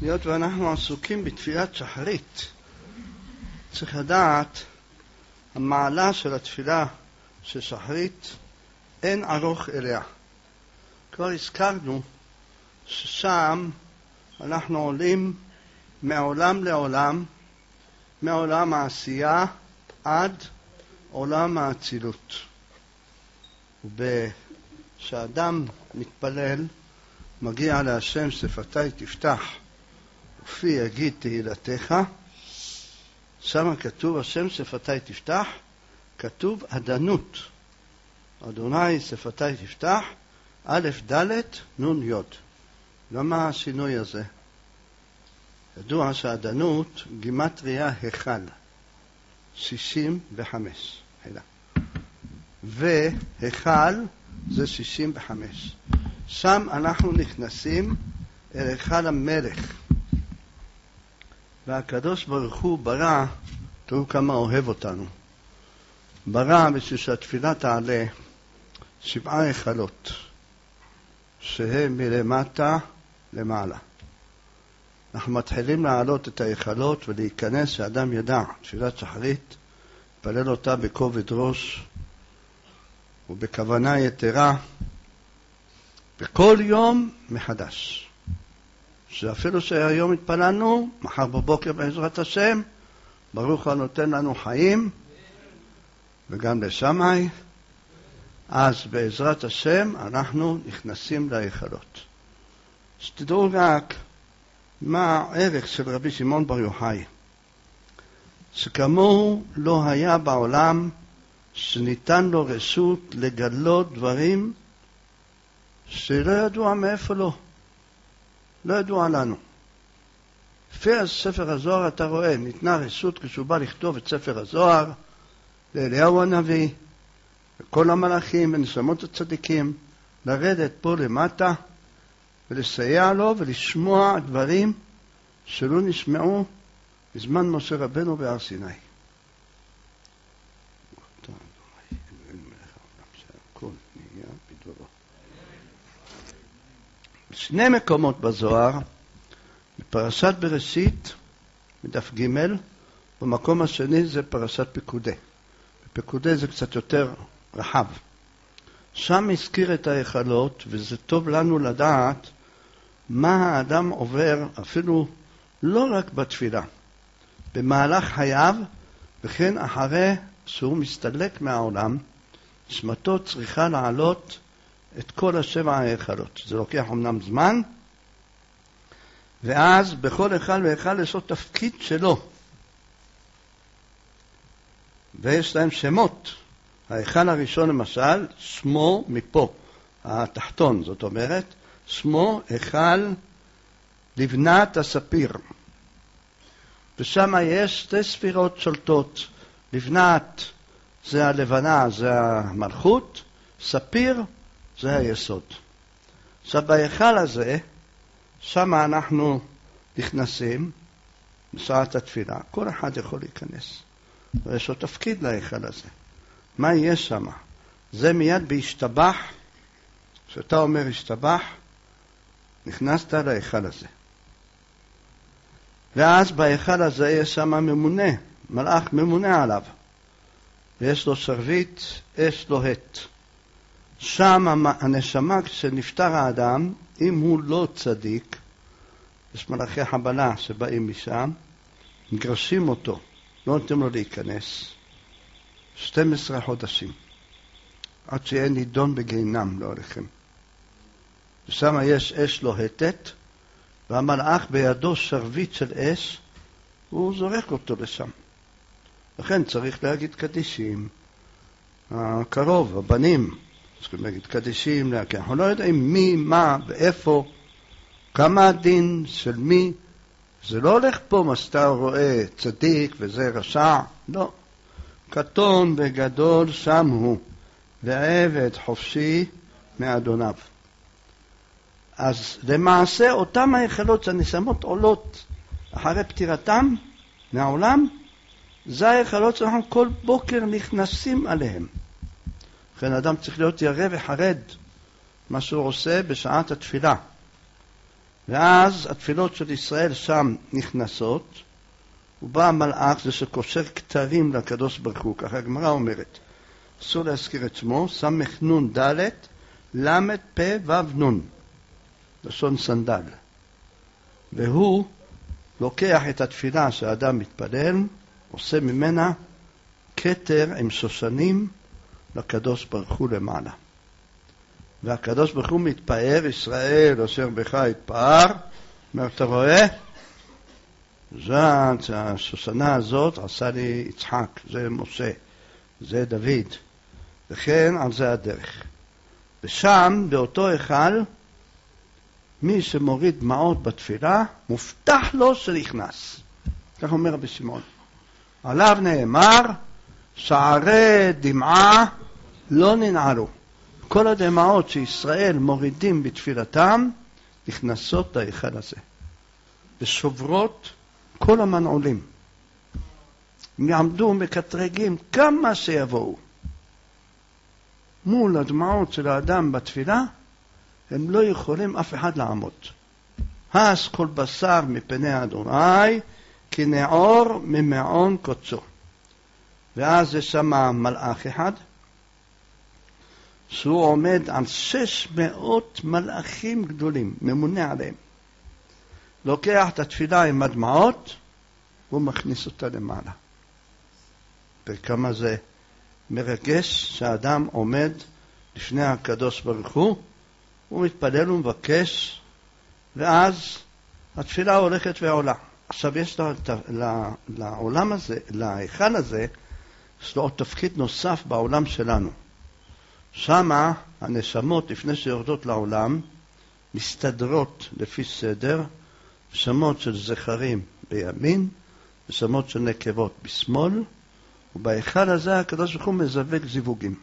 היות ואנחנו עסוקים בתפילת שחרית, צריך לדעת המעלה של התפילה של שחרית אין ארוך אליה. כבר הזכרנו ששם אנחנו עולים מעולם לעולם, מעולם העשייה עד עולם האצילות. וכשאדם מתפלל, מגיע להשם שפתי תפתח ופי יגיד תהילתך, שם כתוב השם שפתי תפתח, כתוב עדנות. אדוני שפתי תפתח, א' ד' נ' י'. למה השינוי הזה? ידוע שהעדנות גימטריה היכל, 65. והיכל זה 65. שם אנחנו נכנסים אל היכל המלך. והקדוש ברוך הוא ברא, תראו כמה אוהב אותנו, ברא בשביל שהתפילה תעלה 7 היכלות שהם מלמטה למעלה. אנחנו מתחילים לעלות את היכלות ולהיכנס שאדם ידע תפילת שחרית, פלל אותה בכובד ראש ובכוונה יתרה בכל יום מחדש. שאפילו שהיום התפללנו, מחר בבוקר בעזרת השם, ברוך הנותן לנו חיים וגם לשמיים, אז בעזרת השם אנחנו נכנסים להיכלות. שתדעו רק מה הערך של רבי שמעון בר יוחאי, שכמוהו לא היה בעולם שניתן לו רשות לגלות דברים שלא ידוע מאיפה לו, לא ידוע לנו. לפי ספר הזוהר אתה רואה, ניתנה רשות כשהוא בא לכתוב את ספר הזוהר לאליהו הנביא וכל המלאכים ונשמות הצדיקים לרדת פה למטה ולסייע לו ולשמוע דברים שלא נשמעו בזמן משה רבנו בהר סיני. שני מקומות בזוהר, בפרשת בראשית, בדף ג', במקום השני זה פרשת פקודי. בפקודי זה קצת יותר רחב. שם הזכיר את היכלות, וזה טוב לנו לדעת מה האדם עובר, אפילו לא רק בתפילה, במהלך חייו, וכן אחרי שהוא מסתלק מהעולם, נשמתו צריכה לעלות את כל 7 היכלות. זה לוקח אמנם זמן, ואז בכל היכל והיכל יש לו תפקיד שלו. ויש להם שמות. ההיכל הראשון למשל, שמו מפה, התחתון, זאת אומרת, שמו היכל לבנת הספיר. ושם יש 2 ספירות שולטות. לבנת זה הלבנה, זה המלכות, ספיר זה היסוד. עכשיו בהיכל הזה, שם אנחנו נכנסים, בשעת התפילה, כל אחד יכול להיכנס. ויש לו תפקיד להיכל הזה. מה יהיה שם? זה מיד בהשתבח, כשאתה אומר השתבח, נכנסת להיכל הזה. ואז בהיכל הזה יש שם ממונה, מלאך ממונה עליו. ויש לו שרביט, יש לו הט. שם הנשמה, כשנפטר האדם, אם הוא לא צדיק, יש מלאכי חבלה שבאים משם, מגרשים אותו, לא נותנים לו להיכנס. 12 חודשים, עד שיהיה נידון בגיהינום להוליכם. ושם יש אש לוהטת, והמלאך בידו שרביט של אש, הוא זורק אותו לשם. לכן צריך להגיד קדישים. הקרוב, הבנים, צריכים להגיד קדישים, כי אנחנו לא יודעים מי, מה ואיפה, כמה הדין של מי. זה לא הולך פה מה שאתה רואה צדיק וזה רשע, לא. קטון וגדול שם הוא, ועבד חופשי מאדוניו. אז למעשה אותם היכלות שהנשמות עולות אחרי פטירתם מהעולם, זה היכלות שאנחנו כל בוקר נכנסים עליהם. לכן אדם צריך להיות ירא וחרד מה שהוא עושה בשעת התפילה. ואז התפילות של ישראל שם נכנסות, ובא המלאך זה שקושר כתרים לקדוש ברוך הוא, ככה הגמרא אומרת. אסור להזכיר את שמו, סמך נון ד' למד פה וו נון, לשון סנדל. והוא לוקח את התפילה שהאדם מתפלל, עושה ממנה כתר עם שושנים לקדוש ברוך הוא למעלה. והקדוש ברוך הוא מתפאר, ישראל אשר בך התפאר, אומר, אתה רואה? זאת השושנה הזאת עשה לי יצחק, זה משה, זה דוד, וכן על זה הדרך. ושם באותו היכל מי שמוריד דמעות בתפילה מובטח לו שנכנס, כך אומר רבי שמעון. עליו נאמר שערי דמעה לא ננעלו. כל הדמעות שישראל מורידים בתפילתם נכנסות להיכל הזה ושוברות כל המנעולים. הם יעמדו מקטרגים כמה שיבואו מול הדמעות של האדם בתפילה, הם לא יכולים אף אחד לעמוד. הס כל בשר מפני אדוני כי נעור ממעון קוצו. ואז יש שם מלאך אחד שהוא עומד על 600 מלאכים גדולים, ממונה עליהם. לוקח את התפילה עם הדמעות והוא מכניס אותה למעלה. וכמה זה מרגש שהאדם עומד לפני הקדוש ברוך הוא, הוא מתפלל ומבקש, ואז התפילה הולכת ועולה. עכשיו יש לעולם הזה, להיכל הזה, יש לו עוד תפקיד נוסף בעולם שלנו. שמה הנשמות לפני שיורדות לעולם מסתדרות לפי סדר, שמות של זכרים בימין ושמות של נקבות בשמאל, ובהיכל הזה הקדוש ברוך הוא מזווג זיווגים.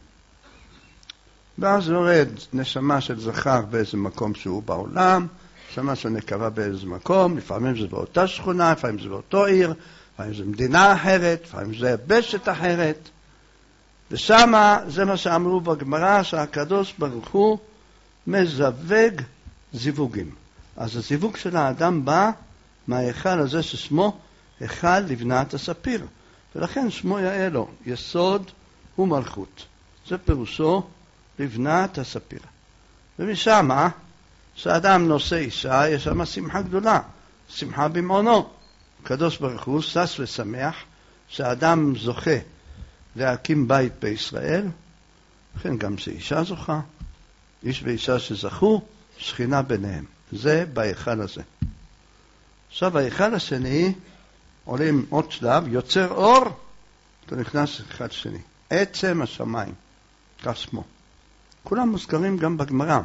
ואז יורד נשמה של זכר באיזה מקום שהוא בעולם, נשמה של נקבה באיזה מקום, לפעמים זה באותה שכונה, לפעמים זה באותו עיר, לפעמים זה מדינה אחרת, לפעמים זה יבשת אחרת. ושמה זה מה שאמרו בגמרא, שהקדוש ברוך הוא מזווג זיווגים. אז הזיווג של האדם בא מההיכל הזה ששמו היכל לבנת הספיר. ולכן שמו יאה לו, יסוד ומלכות. זה פירושו לבנת הספיר. ומשם, כשאדם נושא אישה, יש שם שמחה גדולה, שמחה במעונו. הקדוש ברוך הוא שש ושמח שהאדם זוכה להקים בית בישראל, לכן גם שאישה זוכה, איש ואישה שזכו, שכינה ביניהם. זה בהיכל הזה. עכשיו ההיכל השני, עולים עוד שלב, יוצר אור, אתה נכנס אחד שני. עצם השמיים, כך שמו. כולם מוזכרים גם בגמרא.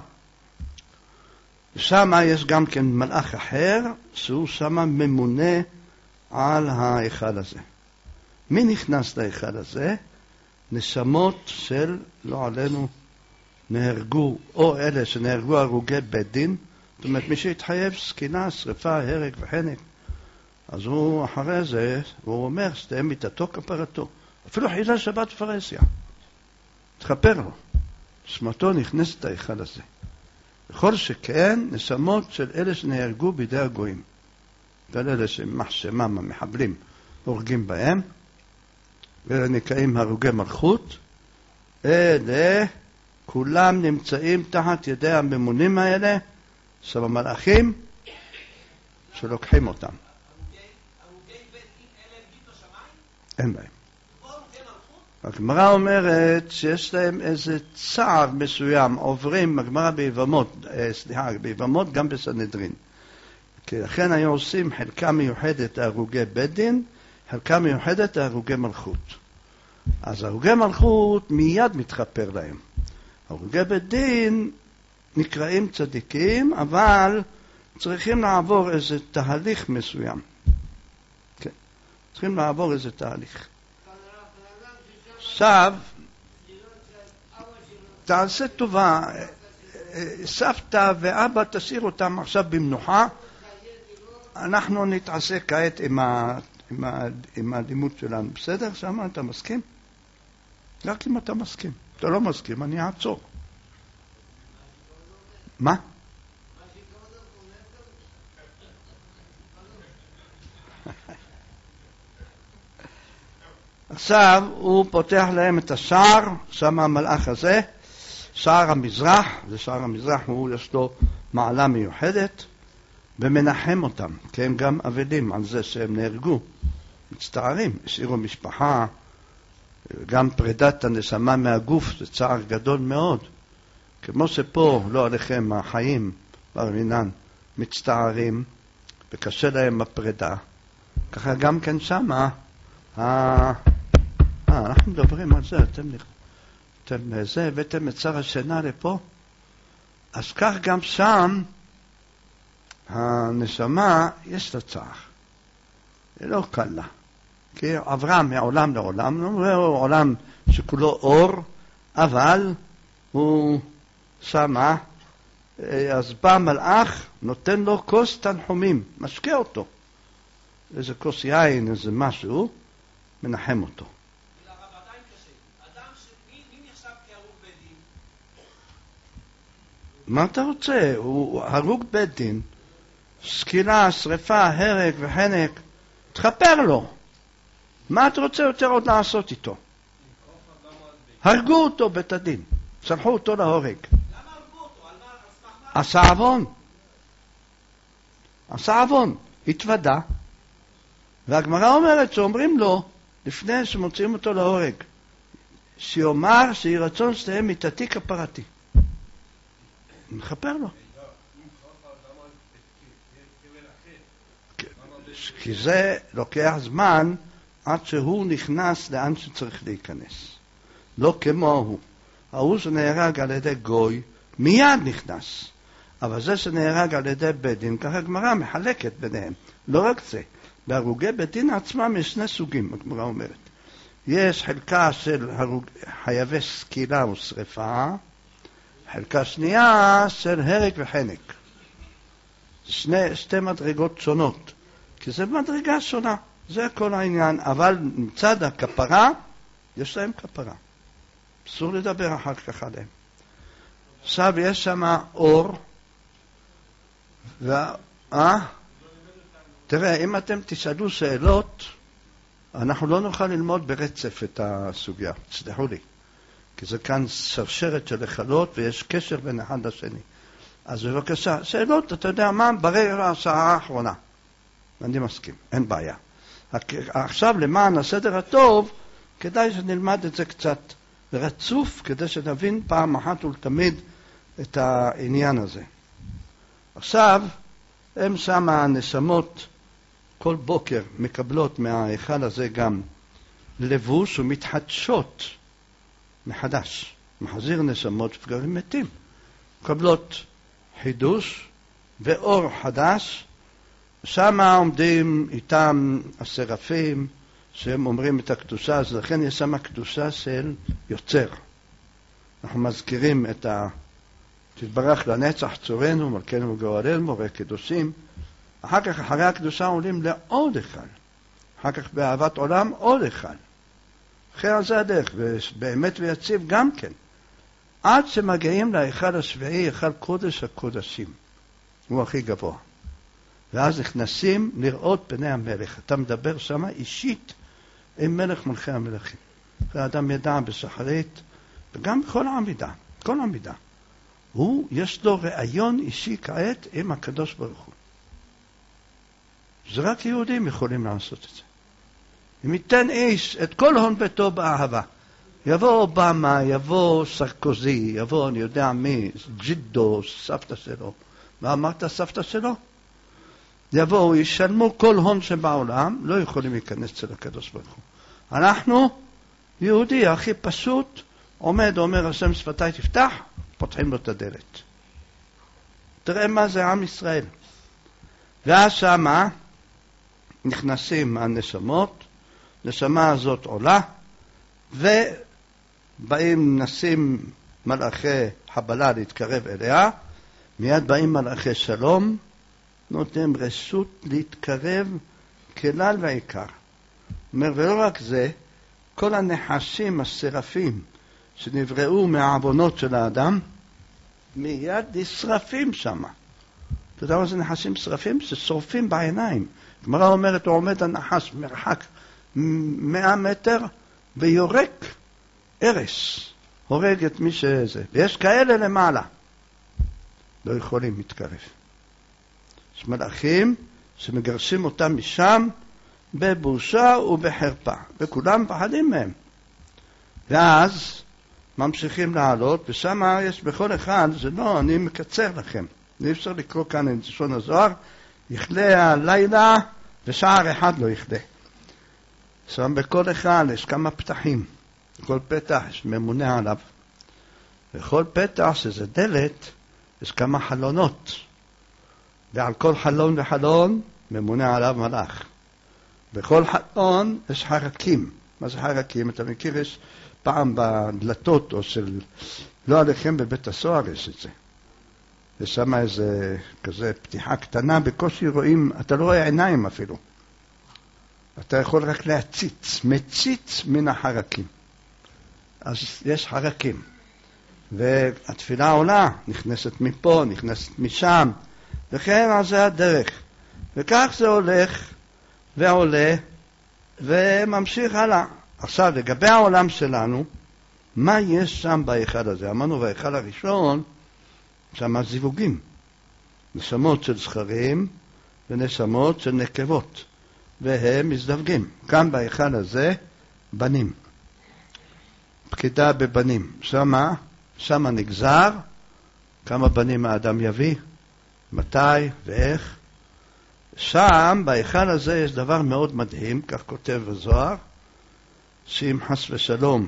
ושם יש גם כן מלאך אחר, שהוא שם ממונה על ההיכל הזה. מי נכנס להיכל הזה? נשמות של, לא עלינו, נהרגו, או אלה שנהרגו הרוגי בית דין, זאת אומרת מי שהתחייב סכינה, שריפה, הרג וחנק. אז הוא אחרי זה, הוא אומר, שתהיה מיתתו כפרתו. אפילו חילל שבת פרסיה. תכפר לו. שמתו נכנסת להיכל הזה. בכל שכן, נשמות של אלה שנהרגו בידי הגויים. ואלה שמחשמם המחבלים הורגים בהם, ואלה נקראים הרוגי מלכות, אלה כולם נמצאים תחת ידי הממונים האלה של המלאכים שלוקחים אותם. אין להם. הגמרא אומרת שיש להם איזה צער מסוים, עוברים, הגמרא ביבמות גם בסנהדרין. כי לכן היו עושים חלקה מיוחדת להרוגי בית דין, חלקה מיוחדת להרוגי מלכות. אז הרוגי מלכות מיד מתחפר להם. הרוגי בית דין נקראים צדיקים, אבל צריכים לעבור איזה תהליך מסוים. כן, צריכים לעבור איזה תהליך. עכשיו, תעשה טובה, סבתא ואבא תשאיר אותם עכשיו במנוחה, אנחנו נתעסק כעת עם הלימוד שלנו. בסדר? שמה אתה מסכים? רק אם אתה מסכים. אתה לא מסכים, אני אעצור. מה? עכשיו הוא פותח להם את השער, שם המלאך הזה, שער המזרח, זה שער המזרח, הוא יש לו מעלה מיוחדת, ומנחם אותם, כי הם גם אבלים על זה שהם נהרגו, מצטערים, השאירו משפחה, גם פרידת הנשמה מהגוף, זה צער גדול מאוד, כמו שפה, לא עליכם, החיים ברמינן מצטערים, וקשה להם הפרידה, ככה גם כן שמה, אנחנו מדברים על זה, אתם זה, הבאתם את שר השינה לפה, אז כך גם שם, הנשמה יש לה צער, היא לא קלה, כי עברה מעולם לעולם, הוא עולם שכולו אור, אבל הוא שמה, אז בא מלאך, נותן לו כוס תנחומים, משקה אותו, איזה כוס יין, איזה משהו, מנחם אותו. מה אתה רוצה? הוא הרוג בית דין, סקילה, שריפה, הרג וחנק, תחפר לו. מה אתה רוצה יותר עוד לעשות איתו? הרגו אותו בית הדין, שלחו אותו להורג. למה הרגו אותו? עשה עוון. עשה עוון, התוודה. והגמרא אומרת שאומרים לו, לפני שמוצאים אותו להורג, שיאמר שיהי רצון שתהיה מיתתי כפרתי. מחפר לו. כי זה לוקח זמן עד שהוא נכנס לאן שצריך להיכנס. לא כמו הוא. ההוא שנהרג על ידי גוי מיד נכנס. אבל זה שנהרג על ידי בית דין, ככה הגמרא מחלקת ביניהם. לא רק זה. בהרוגי בית דין עצמם יש שני סוגים, הגמרא אומרת. יש חלקה של חייבי סקילה ושריפה, חלקה שנייה של הרג וחנק. שתי מדרגות שונות, כי זה מדרגה שונה, זה כל העניין, אבל מצד הכפרה, יש להם כפרה. אסור לדבר אחר כך עליהם. עכשיו יש שם אור, תראה, אם אתם תשאלו שאלות, אנחנו לא נוכל ללמוד ברצף את הסוגיה, תסלחו לי. כי זה כאן שרשרת של החלות ויש קשר בין אחד לשני. אז בבקשה, שאלות, אתה יודע מה? ברגע השעה האחרונה. אני מסכים, אין בעיה. עכשיו למען הסדר הטוב, כדאי שנלמד את זה קצת רצוף, כדי שנבין פעם אחת ולתמיד את העניין הזה. עכשיו, הם שם הנשמות כל בוקר מקבלות מההיכל הזה גם לבוש ומתחדשות מחדש. מחזיר נשמות וגרים מתים. מקבלות חידוש ואור חדש. שם עומדים איתם השרפים שהם אומרים את הקדושה, אז לכן יש שם קדושה של יוצר. אנחנו מזכירים את תתברך לנצח צורנו, מלכנו וגואלנו, מורה קדושים. אחר כך, אחרי הקדושה עולים לעוד אחד. אחר כך באהבת עולם עוד אחד. אחרי זה הדרך, ובאמת ויציב גם כן. עד שמגיעים להיכל השביעי, היכל קודש הקודשים. הוא הכי גבוה. ואז נכנסים לראות פני המלך. אתה מדבר שם אישית עם מלך מלכי המלכים. האדם ידע בשחרית, וגם בכל העמידה. כל העמידה. יש לו רעיון אישי כעת עם הקדוש ברוך הוא. זה רק יהודים יכולים לעשות את זה. אם ייתן איש את כל הון ביתו באהבה, יבוא אובמה, יבוא סרקוזי, יבוא אני יודע מי, ג'ידו, סבתא שלו. מה אמרת סבתא שלו? יבואו, ישלמו כל הון שבעולם, לא יכולים להיכנס אצל הקדוש ברוך הוא. אנחנו, יהודי הכי פשוט, עומד, אומר השם שפתי תפתח, פותחים לו את הדלת. תראה מה זה עם ישראל. ואז שמה נכנסים הנשמות, נשמה הזאת עולה, ובאים נשים מלאכי חבלה להתקרב אליה, מיד באים מלאכי שלום, נותנים רשות להתקרב כלל ועיקר. אומר, ולא רק זה, כל הנחשים השרפים שנבראו מהעוונות של האדם, מיד נשרפים שם. אתה יודע מה זה נחשים שרפים? ששורפים בעיניים. גמרא אומרת, הוא עומד הנחש מרחק 100 מטר, ויורק הרס, הורג את מי שזה. ויש כאלה למעלה, לא יכולים להתקרב. יש מלאכים שמגרשים אותם משם בבושה ובחרפה, וכולם מפחדים מהם. ואז ממשיכים לעלות, ושם יש בכל אחד, זה לא, אני מקצר לכם. אי אפשר לקרוא כאן את לשון הזוהר, יכלה הלילה ושער אחד לא יכלה. שם בכל אחד יש כמה פתחים, כל פתח יש ממונה עליו. וכל פתח שזה דלת, יש כמה חלונות. ועל כל חלון וחלון ממונה עליו מלאך. בכל חלון יש חרקים. מה זה חרקים? אתה מכיר, יש פעם בדלתות או של, לא עליכם בבית הסוהר יש את זה. יש שם איזה כזה פתיחה קטנה, בקושי רואים, אתה לא רואה עיניים אפילו. אתה יכול רק להציץ, מציץ מן החרקים. אז יש חרקים. והתפילה עולה, נכנסת מפה, נכנסת משם, וכן, אז זה הדרך. וכך זה הולך ועולה וממשיך הלאה. עכשיו, לגבי העולם שלנו, מה יש שם בהיכל הזה? אמרנו, בהיכל הראשון, שם זיווגים. נשמות של זכרים ונשמות של נקבות. והם מזדווגים. כאן בהיכל הזה, בנים. פקידה בבנים. שמה נגזר, כמה בנים האדם יביא, מתי ואיך. שם, בהיכל הזה, יש דבר מאוד מדהים, כך כותב הזוהר, שאם חס ושלום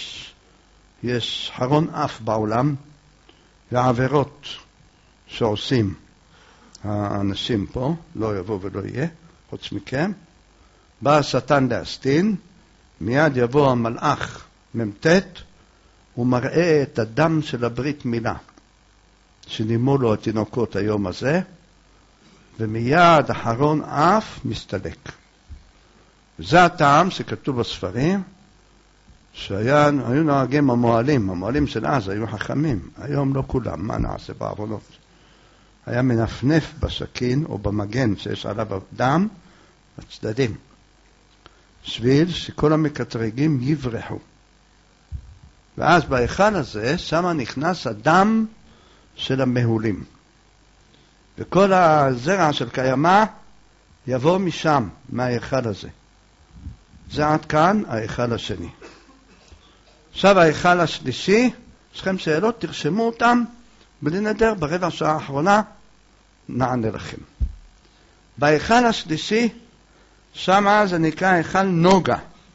יש חרון אף בעולם, והעבירות שעושים האנשים פה, לא יבוא ולא יהיה, חוץ מכם, בא השטן להסתין, מיד יבוא המלאך ממתת, הוא מראה את הדם של הברית מילה, שנימו לו התינוקות היום הזה, ומיד החרון אף מסתלק. וזה הטעם שכתוב בספרים, שהיו נוהגים המועלים של אז היו חכמים, היום לא כולם, מה נעשה בעוונות? היה מנפנף בסכין או במגן שיש עליו דם בצדדים, בשביל שכל המקטרגים יברחו. ואז בהיכל הזה, שמה נכנס הדם של המהולים. וכל הזרע של קיימה יבוא משם, מההיכל הזה. זה עד כאן ההיכל השני. עכשיו ההיכל השלישי, יש לכם שאלות, תרשמו אותם, בלי נדר, ברבע שעה האחרונה נענה לכם. בהיכל השלישי, שמה זה נקרא היכל נוגה.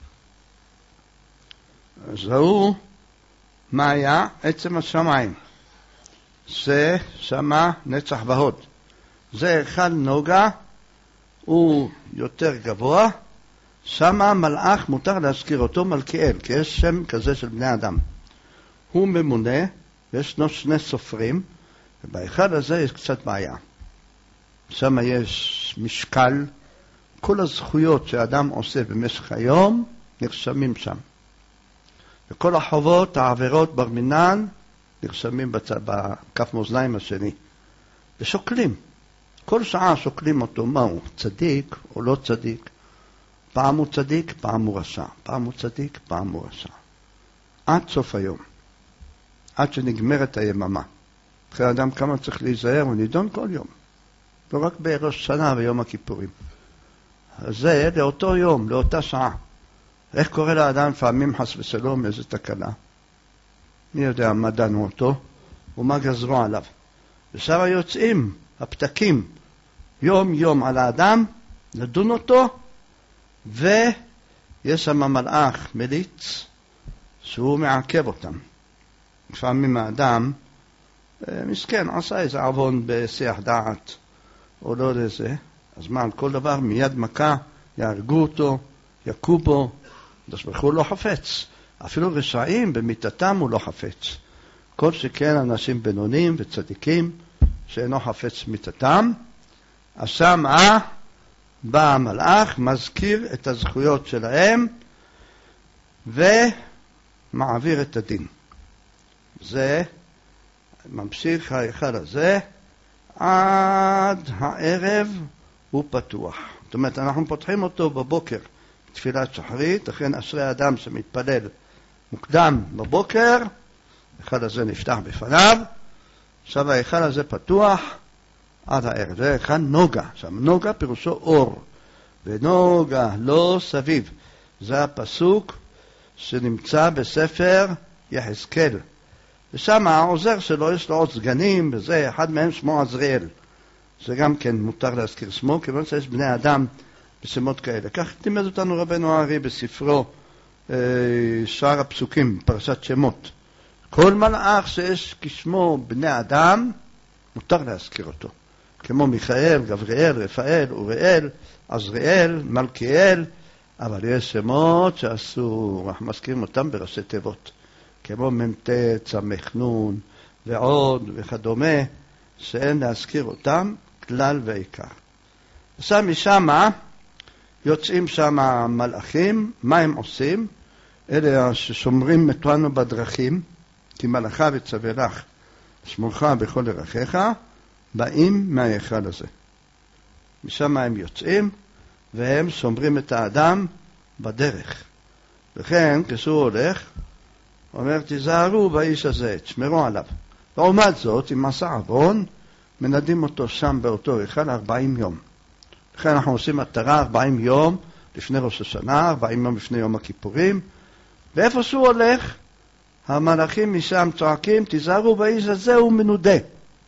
זהו, מה היה? עצם השמיים. זה שמה נצח והוד. זה היכל נוגה, הוא יותר גבוה, שמה מלאך מותר להזכיר אותו מלכיאל, כי יש שם כזה של בני אדם. הוא ממונה, ויש שני סופרים, ובהיכל הזה יש קצת בעיה. שמה יש משקל, כל הזכויות שהאדם עושה במשך היום נרשמים שם. וכל החובות, העבירות ברמינן, נרשמים בכף מאזניים השני. ושוקלים. כל שעה שוקלים אותו, מה הוא, צדיק או לא צדיק. פעם הוא צדיק, פעם הוא רשע. פעם הוא צדיק, פעם הוא רשע. עד סוף היום. עד שנגמרת היממה. אחרי האדם כמה צריך להיזהר, הוא נידון כל יום. לא רק בראש שנה ויום הכיפורים. אז זה לאותו יום, לאותה שעה. איך קורה לאדם פעמים חס ושלום איזו תקלה? מי יודע מה דנו אותו ומה גזרו עליו. ושם יוצאים הפתקים יום יום על האדם, לדון אותו, ויש שם מלאך מליץ שהוא מעכב אותם. לפעמים האדם מסכן, עשה איזה עוון בשיח דעת או לא לזה, אז מה, על כל דבר מיד מכה, יהרגו אותו, יכו בו, הוא לא חפץ. אפילו רשעים במיתתם הוא לא חפץ. כל שכן אנשים בינונים וצדיקים שאינו חפץ מיתתם, אז שם בא המלאך, מזכיר את הזכויות שלהם ומעביר את הדין. זה ממשיך ההיכל הזה עד הערב הוא פתוח. זאת אומרת, אנחנו פותחים אותו בבוקר תפילת שחרית, לכן אשרי האדם שמתפלל מוקדם בבוקר, ההיכל הזה נפתח בפניו, עכשיו ההיכל הזה פתוח עד הערב, זה היכל נוגה, עכשיו נוגה פירושו אור, ונוגה לא סביב, זה הפסוק שנמצא בספר יחזקאל, ושם העוזר שלו יש לו עוד סגנים, וזה אחד מהם שמו עזריאל, זה גם כן מותר להזכיר שמו, כיוון שיש בני אדם בשמות כאלה. כך לימד אותנו רבנו הארי בספרו שאר הפסוקים, פרשת שמות. כל מלאך שיש כשמו בני אדם, מותר להזכיר אותו. כמו מיכאל, גבריאל, רפאל, אוריאל, עזריאל, מלכיאל, אבל יש שמות שאסור, אנחנו מזכירים אותם בראשי תיבות. כמו מ"ט, סמ"ך-נון ועוד וכדומה, שאין להזכיר אותם כלל ועיקר. עכשיו משם יוצאים שם מלאכים, מה הם עושים? אלה ששומרים אותנו בדרכים, כי מלאכה וצווה לך, שמורך בכל דרכיך, באים מההיכל הזה. משם הם יוצאים, והם שומרים את האדם בדרך. וכן, כשהוא הולך, אומר, תיזהרו באיש הזה, תשמרו עליו. לעומת זאת, אם עשה עוון, מנדים אותו שם באותו היכל 40 יום. לכן אנחנו עושים מטרה 40 יום לפני ראש השנה, 40 יום לפני יום הכיפורים, ואיפה שהוא הולך, המלאכים משם צועקים, תיזהרו באיש הזה, הוא מנודה.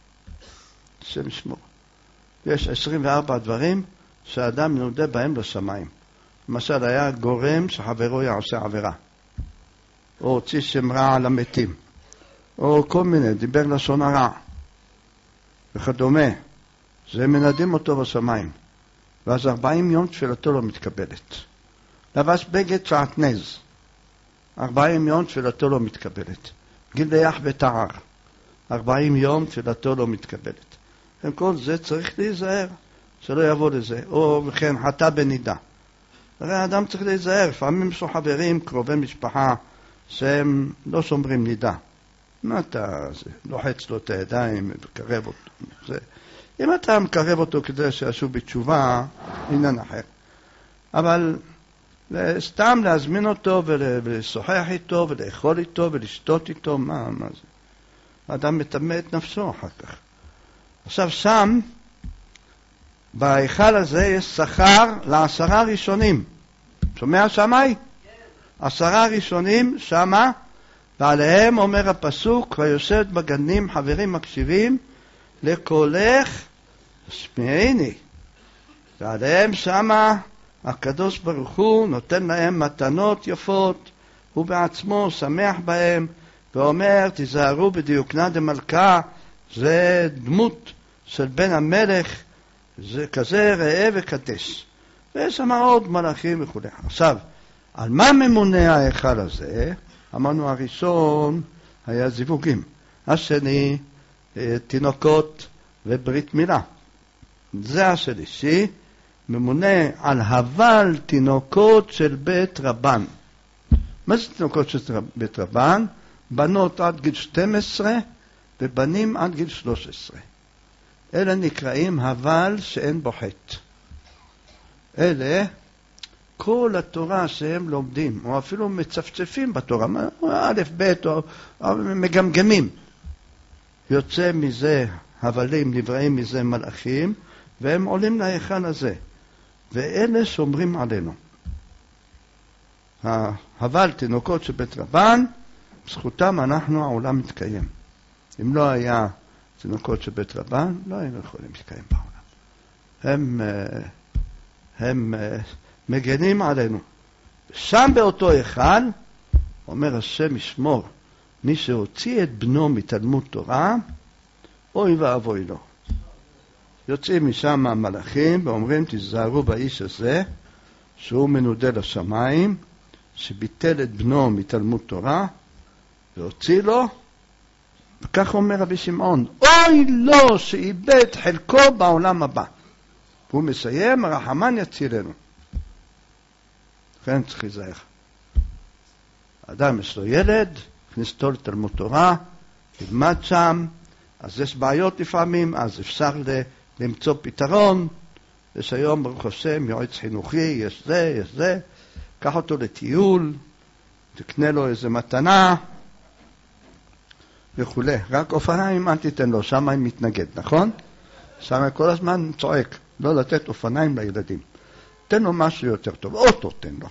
השם ישמור. יש 24 דברים שהאדם מנודה בהם לשמיים. למשל, היה גורם שחברו יעשה עבירה, או הוציא שם רע על המתים, או כל מיני, דיבר לשון הרע, וכדומה. זה מנדים אותו בשמיים. ואז 40 יום תפילתו לא מתקבלת. לבש בגד שעטנז, 40 יום תפילתו לא מתקבלת. גילח ותער, 40 יום תפילתו לא מתקבלת. כל זה צריך להיזהר, שלא יבוא לזה. או וכן חטא בנידה. הרי האדם צריך להיזהר, לפעמים יש לו חברים, קרובי משפחה, שהם לא שומרים נידה. מה אתה לוחץ לו את הידיים ומקרב אותו? זה. אם אתה מקרב אותו כדי שישוב בתשובה, עניין אחר. אבל סתם להזמין אותו ולשוחח איתו ולאכול איתו ולשתות איתו, מה זה? האדם מטמא את נפשו אחר כך. עכשיו שם, בהיכל הזה יש שכר ל10 ראשונים. שומע שמאי? 10 ראשונים שמה, ועליהם אומר הפסוק, ויושבת בגנים חברים מקשיבים, לקולך שמעיני. ועליהם שמה הקדוש ברוך הוא נותן להם מתנות יפות, הוא בעצמו שמח בהם, ואומר תיזהרו בדיוקנה דמלכה, זה דמות של בן המלך, זה כזה ראה וקדש. ויש שם עוד מלאכים וכו'. עכשיו, על מה ממונה ההיכל הזה? אמרנו הראשון היה זיווגים, השני תינוקות וברית מילה. זה השלישי, ממונה על הבל תינוקות של בית רבן. מה זה תינוקות של בית רבן? בנות עד גיל 12 ובנים עד גיל 13. אלה נקראים הבל שאין בו חטא. אלה כל התורה שהם לומדים, או אפילו מצפצפים בתורה, א' ב' או מגמגמים. יוצא מזה הבלים, נבראים מזה מלאכים, והם עולים להיכל הזה. ואלה שומרים עלינו. הבל תינוקות של בית רבן, בזכותם אנחנו העולם מתקיים. אם לא היה תינוקות של בית רבן, לא היינו יכולים להתקיים בעולם. הם מגנים עלינו. שם באותו היכל, אומר השם ישמור, מי שהוציא את בנו מתלמוד תורה, אוי ואבוי לו. יוצאים משם המלאכים ואומרים, תיזהרו באיש הזה, שהוא מנודה לשמיים, שביטל את בנו מתלמוד תורה, והוציא לו, וכך אומר רבי שמעון, אוי לו שאיבד חלקו בעולם הבא. והוא מסיים, הרחמן יצילנו. לכן צריך להיזהר. אדם יש לו ילד, הכניס אותו לתלמוד תורה, ילמד שם, אז יש בעיות לפעמים, אז אפשר למצוא פתרון. יש היום ברוך השם יועץ חינוכי, יש זה, קח אותו לטיול, תקנה לו איזה מתנה וכו'. רק אופניים אל תיתן לו, שם הם מתנגד, נכון? שם כל הזמן צועק, לא לתת אופניים לילדים. תן לו משהו יותר טוב, אוטו תן לו.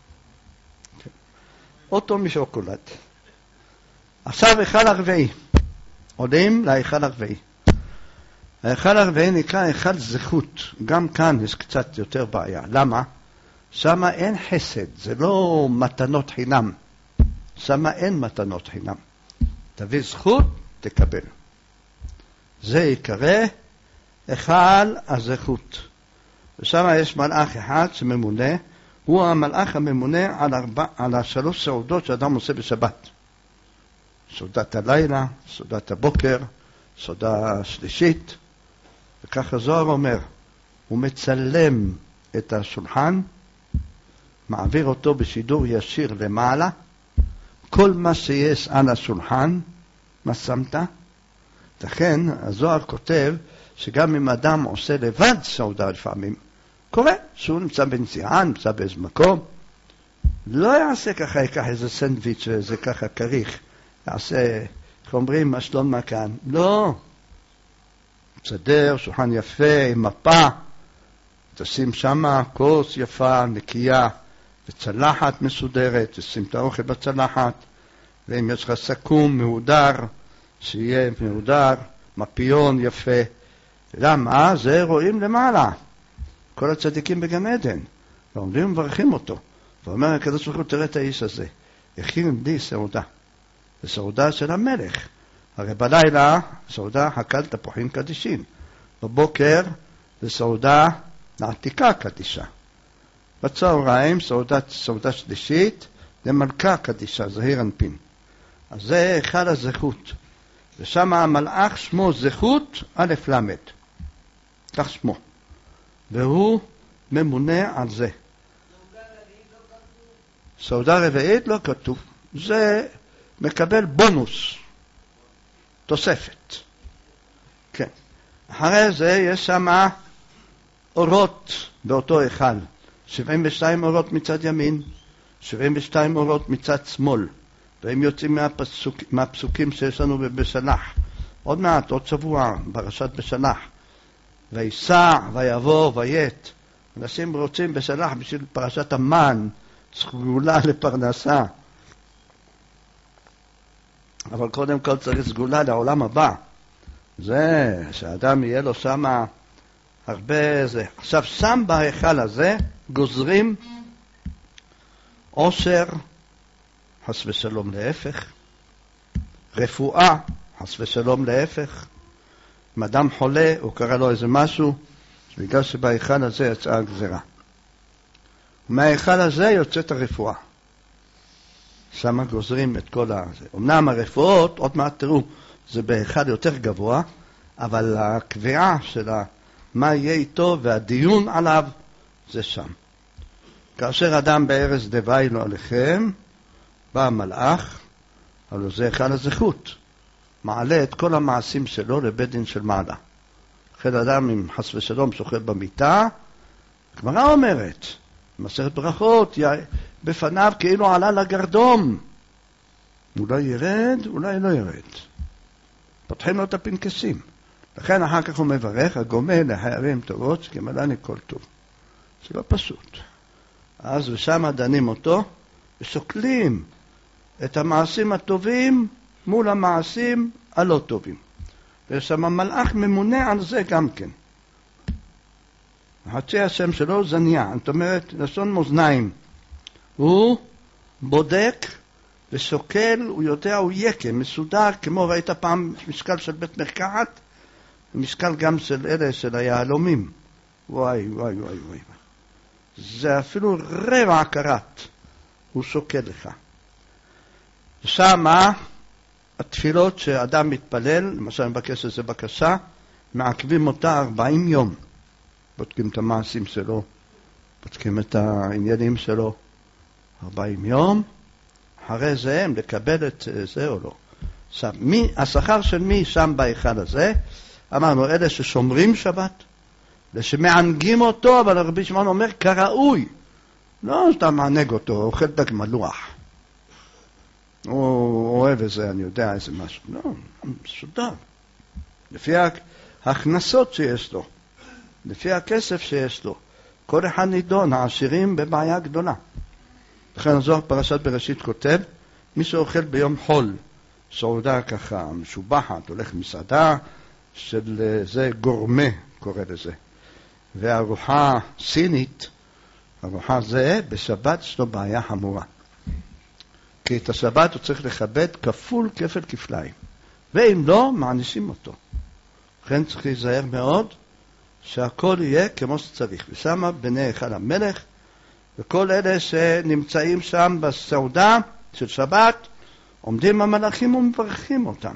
אוטו משוקולד. עכשיו היכל הרביעי. עולים להיכל הרביעי. ההיכל הרביעי נקרא היכל זכות. גם כאן יש קצת יותר בעיה. למה? שם אין חסד, זה לא מתנות חינם. שם אין מתנות חינם. תביא זכות, תקבל. זה יקרא היכל הזכות. ושם יש מלאך אחד שממונה, הוא המלאך הממונה על השלוש סעודות שאדם עושה בשבת. סעודת הלילה, סעודת הבוקר, סעודה שלישית. וככה זוהר אומר, הוא מצלם את השולחן, מעביר אותו בשידור ישיר למעלה, כל מה שיש על השולחן, מה שמת? לכן הזוהר כותב שגם אם אדם עושה לבד סעודה לפעמים, קורה שהוא נמצא בנסיעה, נמצא באיזה מקום, לא יעשה ככה, ייקח איזה סנדוויץ' ואיזה ככה כריך, יעשה, איך אומרים, משלון מכאן, לא. צדר, שולחן יפה, עם מפה, תשים שמה כוס יפה, נקייה, וצלחת מסודרת, תשים את האוכל בצלחת, ואם יש לך סכום מהודר, שיהיה מהודר, מפיון יפה. למה? זה רואים למעלה. כל הצדיקים בגן עדן, ועומדים ומברכים אותו. ואומר הקדוש ברוך הוא, תראה את האיש הזה, הכין לי סעודה. זה סעודה של המלך. הרי בלילה סעודה הקל תפוחים קדישין. בבוקר זה סעודה לעתיקה קדישה. בצהריים סעודה שלישית למלכה קדישה, זהיר אנפין. אז זה היכל הזכות. ושם המלאך שמו זכות א' למד. כך שמו. והוא ממונה על זה. סעודה רביעית לא כתוב. זה מקבל בונוס. תוספת. כן. אחרי זה יש שם אורות באותו היכל. 72 אורות מצד ימין, 72 אורות מצד שמאל. והם יוצאים מהפסוקים שיש לנו בשלח. עוד מעט, עוד שבוע, פרשת בשלח. ויסע, ויבוא, ויית. אנשים רוצים בשלח בשביל פרשת המן, סגולה לפרנסה. אבל קודם כל צריך סגולה לעולם הבא. זה שהאדם יהיה לו שם הרבה זה. עכשיו שם בהיכל הזה גוזרים עושר, חס ושלום להפך, רפואה, חס ושלום להפך. אם אדם חולה, הוא קרא לו איזה משהו, בגלל שבהיכל הזה יצאה הגזרה. ומההיכל הזה יוצאת הרפואה. שם גוזרים את כל הזה. אמנם הרפואות, עוד מעט תראו, זה בהיכל יותר גבוה, אבל הקביעה של מה יהיה איתו והדיון עליו, זה שם. כאשר אדם בארז דווי לו עליכם, בא המלאך, אבל זה היכל הזכות. מעלה את כל המעשים שלו לבית דין של מעלה. לכן אדם עם חס ושלום שוכב במיטה, הגמרא אומרת, מסכת ברכות, בפניו כאילו עלה לגרדום. אולי ירד, אולי לא ירד. פותחים לו את הפנקסים. לכן אחר כך הוא מברך, הגומל להערים טובות, שכמלני כל טוב. זה לא פשוט. אז ושם דנים אותו, ושוקלים את המעשים הטובים מול המעשים הלא טובים. ושם המלאך ממונה על זה גם כן. חצי השם שלו זניה, זאת אומרת, לשון מאזניים. הוא בודק ושוקל, הוא יודע, הוא יקם, מסודר, כמו ראית פעם משקל של בית מרקחת, משקל גם של אלה, של היהלומים. וואי, וואי, וואי, וואי. זה אפילו רבע קרת, הוא שוקל לך. שמה, התפילות שאדם מתפלל, למשל מבקש איזו בקשה, מעכבים אותה 40 יום. בודקים את המעשים שלו, בודקים את העניינים שלו 40 יום, אחרי זה הם לקבל את זה או לא. עכשיו, השכר של מי שם בהיכל הזה? אמרנו, אלה ששומרים שבת, אלה שמענגים אותו, אבל רבי שמעון אומר, כראוי. לא שאתה מענג אותו, אוכל דג מלוח. הוא אוהב איזה, אני יודע, איזה משהו. לא, מסודר. לפי ההכנסות שיש לו, לפי הכסף שיש לו. כל אחד נידון, העשירים בבעיה גדולה. לכן הזוהר פרשת בראשית כותב, מי שאוכל ביום חול, סעודה ככה משובחת, הולך מסעדה של זה גורמה, קורא לזה. והארוחה סינית, ארוחה זה, בשבת יש לו בעיה חמורה. כי את השבת הוא צריך לכבד כפול כפל כפליים. ואם לא, מענישים אותו. לכן צריך להיזהר מאוד, שהכל יהיה כמו שצריך. ושם בני היכל המלך, וכל אלה שנמצאים שם בסעודה של שבת, עומדים המלאכים ומברכים אותם.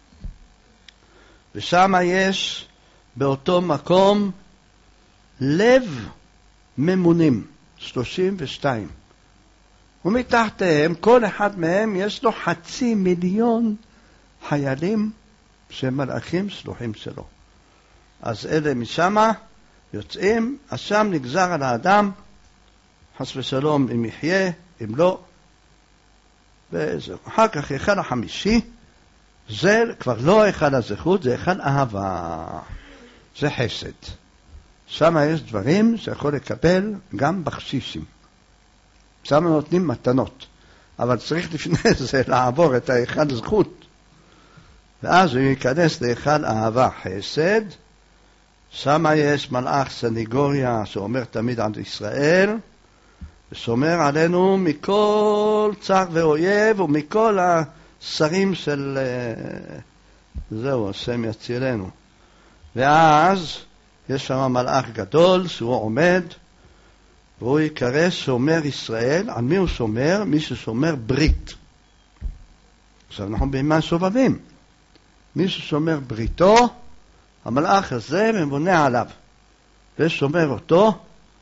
ושם יש באותו מקום לב ממונים, 32. ומתחתיהם, כל אחד מהם יש לו 500,000 חיילים שהם מלאכים שלוחים שלו. אז אלה משם יוצאים, אז שם נגזר על האדם, חס ושלום אם יחיה, אם לא. וזהו. אחר כך היכל החמישי, זה כבר לא היכל הזכות, זה היכל אהבה. זה חסד. שם יש דברים שיכול לקבל גם בכשישים. שם נותנים מתנות. אבל צריך לפני זה לעבור את היכל זכות. ואז הוא ייכנס להיכל אהבה חסד. שם יש מלאך סניגוריה שאומר תמיד על ישראל, ושומר עלינו מכל צר ואויב ומכל השרים של זהו, השם יצילנו. ואז יש שם מלאך גדול שהוא עומד, והוא יקרא שומר ישראל. על מי הוא שומר? מי ששומר ברית. עכשיו אנחנו בימי סובבים. מי ששומר בריתו, המלאך הזה ממונה עליו, ושומר אותו,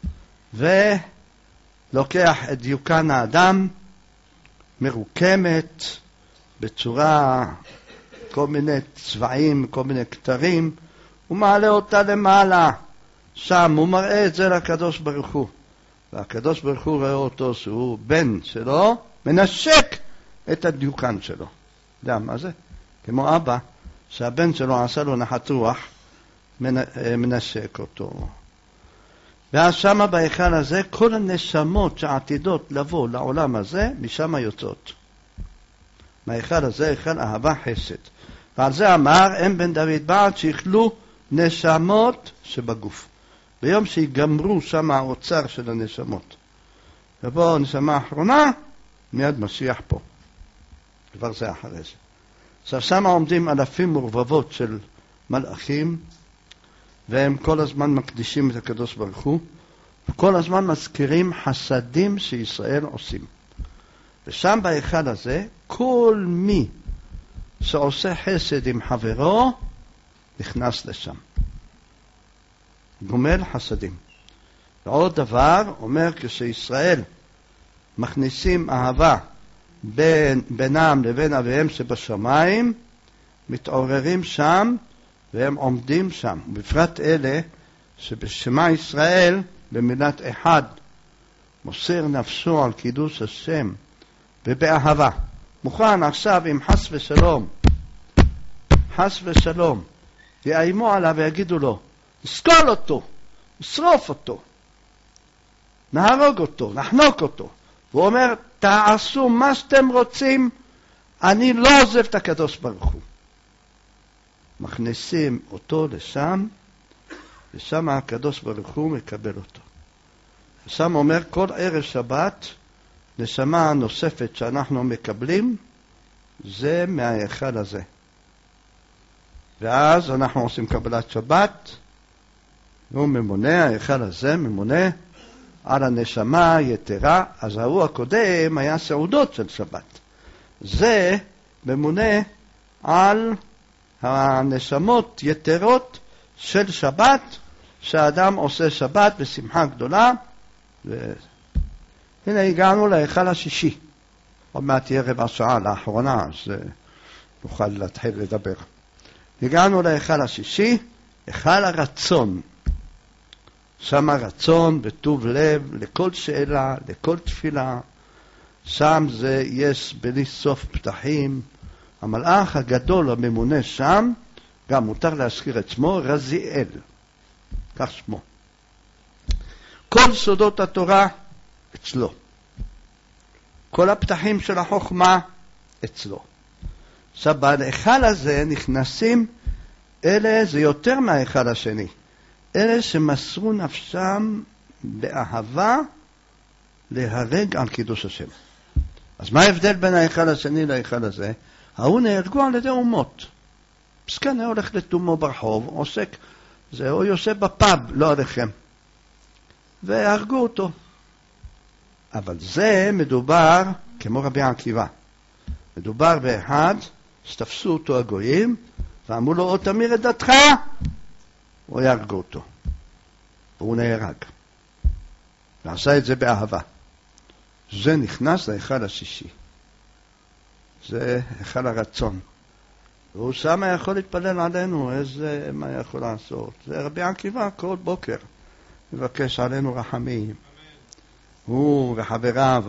ולוקח את דיוקן האדם, מרוקמת בצורה, כל מיני צבעים, כל מיני כתרים, הוא מעלה אותה למעלה. שם הוא מראה את זה לקדוש ברוך הוא. והקדוש ברוך הוא רואה אותו שהוא בן שלו, מנשק את הדיוקן שלו. יודע מה זה? כמו אבא, שהבן שלו עשה לו נחת רוח, מנשק אותו. ואז שמה בהיכל הזה, כל הנשמות שעתידות לבוא לעולם הזה, משם יוצאות. מההיכל הזה, היכל אהבה חסד. ועל זה אמר, אין בן דוד בעד שיכלו נשמות שבגוף. ביום שיגמרו שם האוצר של הנשמות. ובואו נשמה האחרונה, מיד משיח פה. כבר זה אחרי זה. עכשיו שם עומדים אלפים מורבבות של מלאכים, והם כל הזמן מקדישים את הקדוש ברוך הוא, וכל הזמן מזכירים חסדים שישראל עושים. ושם בהיכל הזה, כל מי שעושה חסד עם חברו, נכנס לשם. גומל חסדים. ועוד דבר, אומר כשישראל מכניסים אהבה בינם לבין אביהם שבשמיים, מתעוררים שם והם עומדים שם. ובפרט אלה שבשמה ישראל במילת אחד מוסר נפשו על קידוש השם ובאהבה. מוכן עכשיו אם חס ושלום יאיימו עליו ויגידו לו, נסקול אותו, נשרוף אותו, נהרוג אותו, נחנוק אותו. הוא אומר, תעשו מה שאתם רוצים, אני לא עוזב את הקדוש ברוך הוא. מכניסים אותו לשם, ושם הקדוש ברוך הוא מקבל אותו. ושם אומר, כל ערב שבת, נשמה נוספת שאנחנו מקבלים, זה מההיכל הזה. ואז אנחנו עושים קבלת שבת, והוא ממונה, ההיכל הזה ממונה על הנשמה היתרה. אז ההוא הקודם היה סעודות של שבת. זה ממונה על הנשמות יתרות של שבת, שהאדם עושה שבת בשמחה גדולה. הנה הגענו להיכל השישי. עוד מעט תהיה רבע שעה לאחרונה, אז נוכל להתחיל לדבר. הגענו להיכל השישי, היכל הרצון. שמה רצון וטוב לב לכל שאלה, לכל תפילה. שם זה יש בלי סוף פתחים. המלאך הגדול הממונה שם, גם מותר להזכיר את שמו, רזיאל. כך שמו. כל סודות התורה אצלו. כל הפתחים של החוכמה אצלו. עכשיו, בהיכל הזה נכנסים אלה, זה יותר מההיכל השני. אלה שמסרו נפשם באהבה להרג על קידוש השם. אז מה ההבדל בין ההיכל השני להיכל הזה? ההוא נהרגו על ידי אומות. פסקנה הולך לתומו ברחוב, עוסק, זה הוא יושב בפאב, לא עליכם. והרגו אותו. אבל זה מדובר, כמו רבי עקיבא, מדובר באחד שתפסו אותו הגויים, ואמרו לו, או תמיר את דתך, או יהרגו אותו. והוא נהרג. ועשה את זה באהבה. זה נכנס להיכל השישי. זה היכל הרצון. והוא שם יכול להתפלל עלינו, איזה, מה יכול לעשות? זה רבי עקיבא כל בוקר. מבקש עלינו רחמים. הוא וחבריו.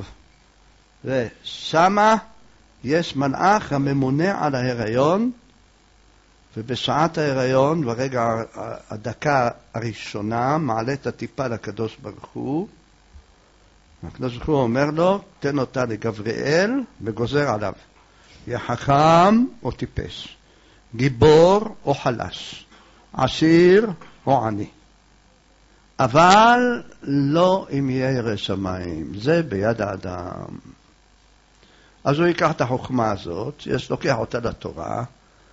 ושמה יש מלאך הממונה על ההיריון, ובשעת ההיריון, ברגע הדקה הראשונה, מעלה את הטיפה לקדוש ברוך הוא, הקדוש ברוך הוא אומר לו, תן אותה לגבריאל וגוזר עליו. יהיה חכם או טיפש, גיבור או חלש, עשיר או עני. אבל לא אם יהיה ירא שמיים, זה ביד האדם. אז הוא ייקח את החוכמה הזאת, לוקח אותה לתורה,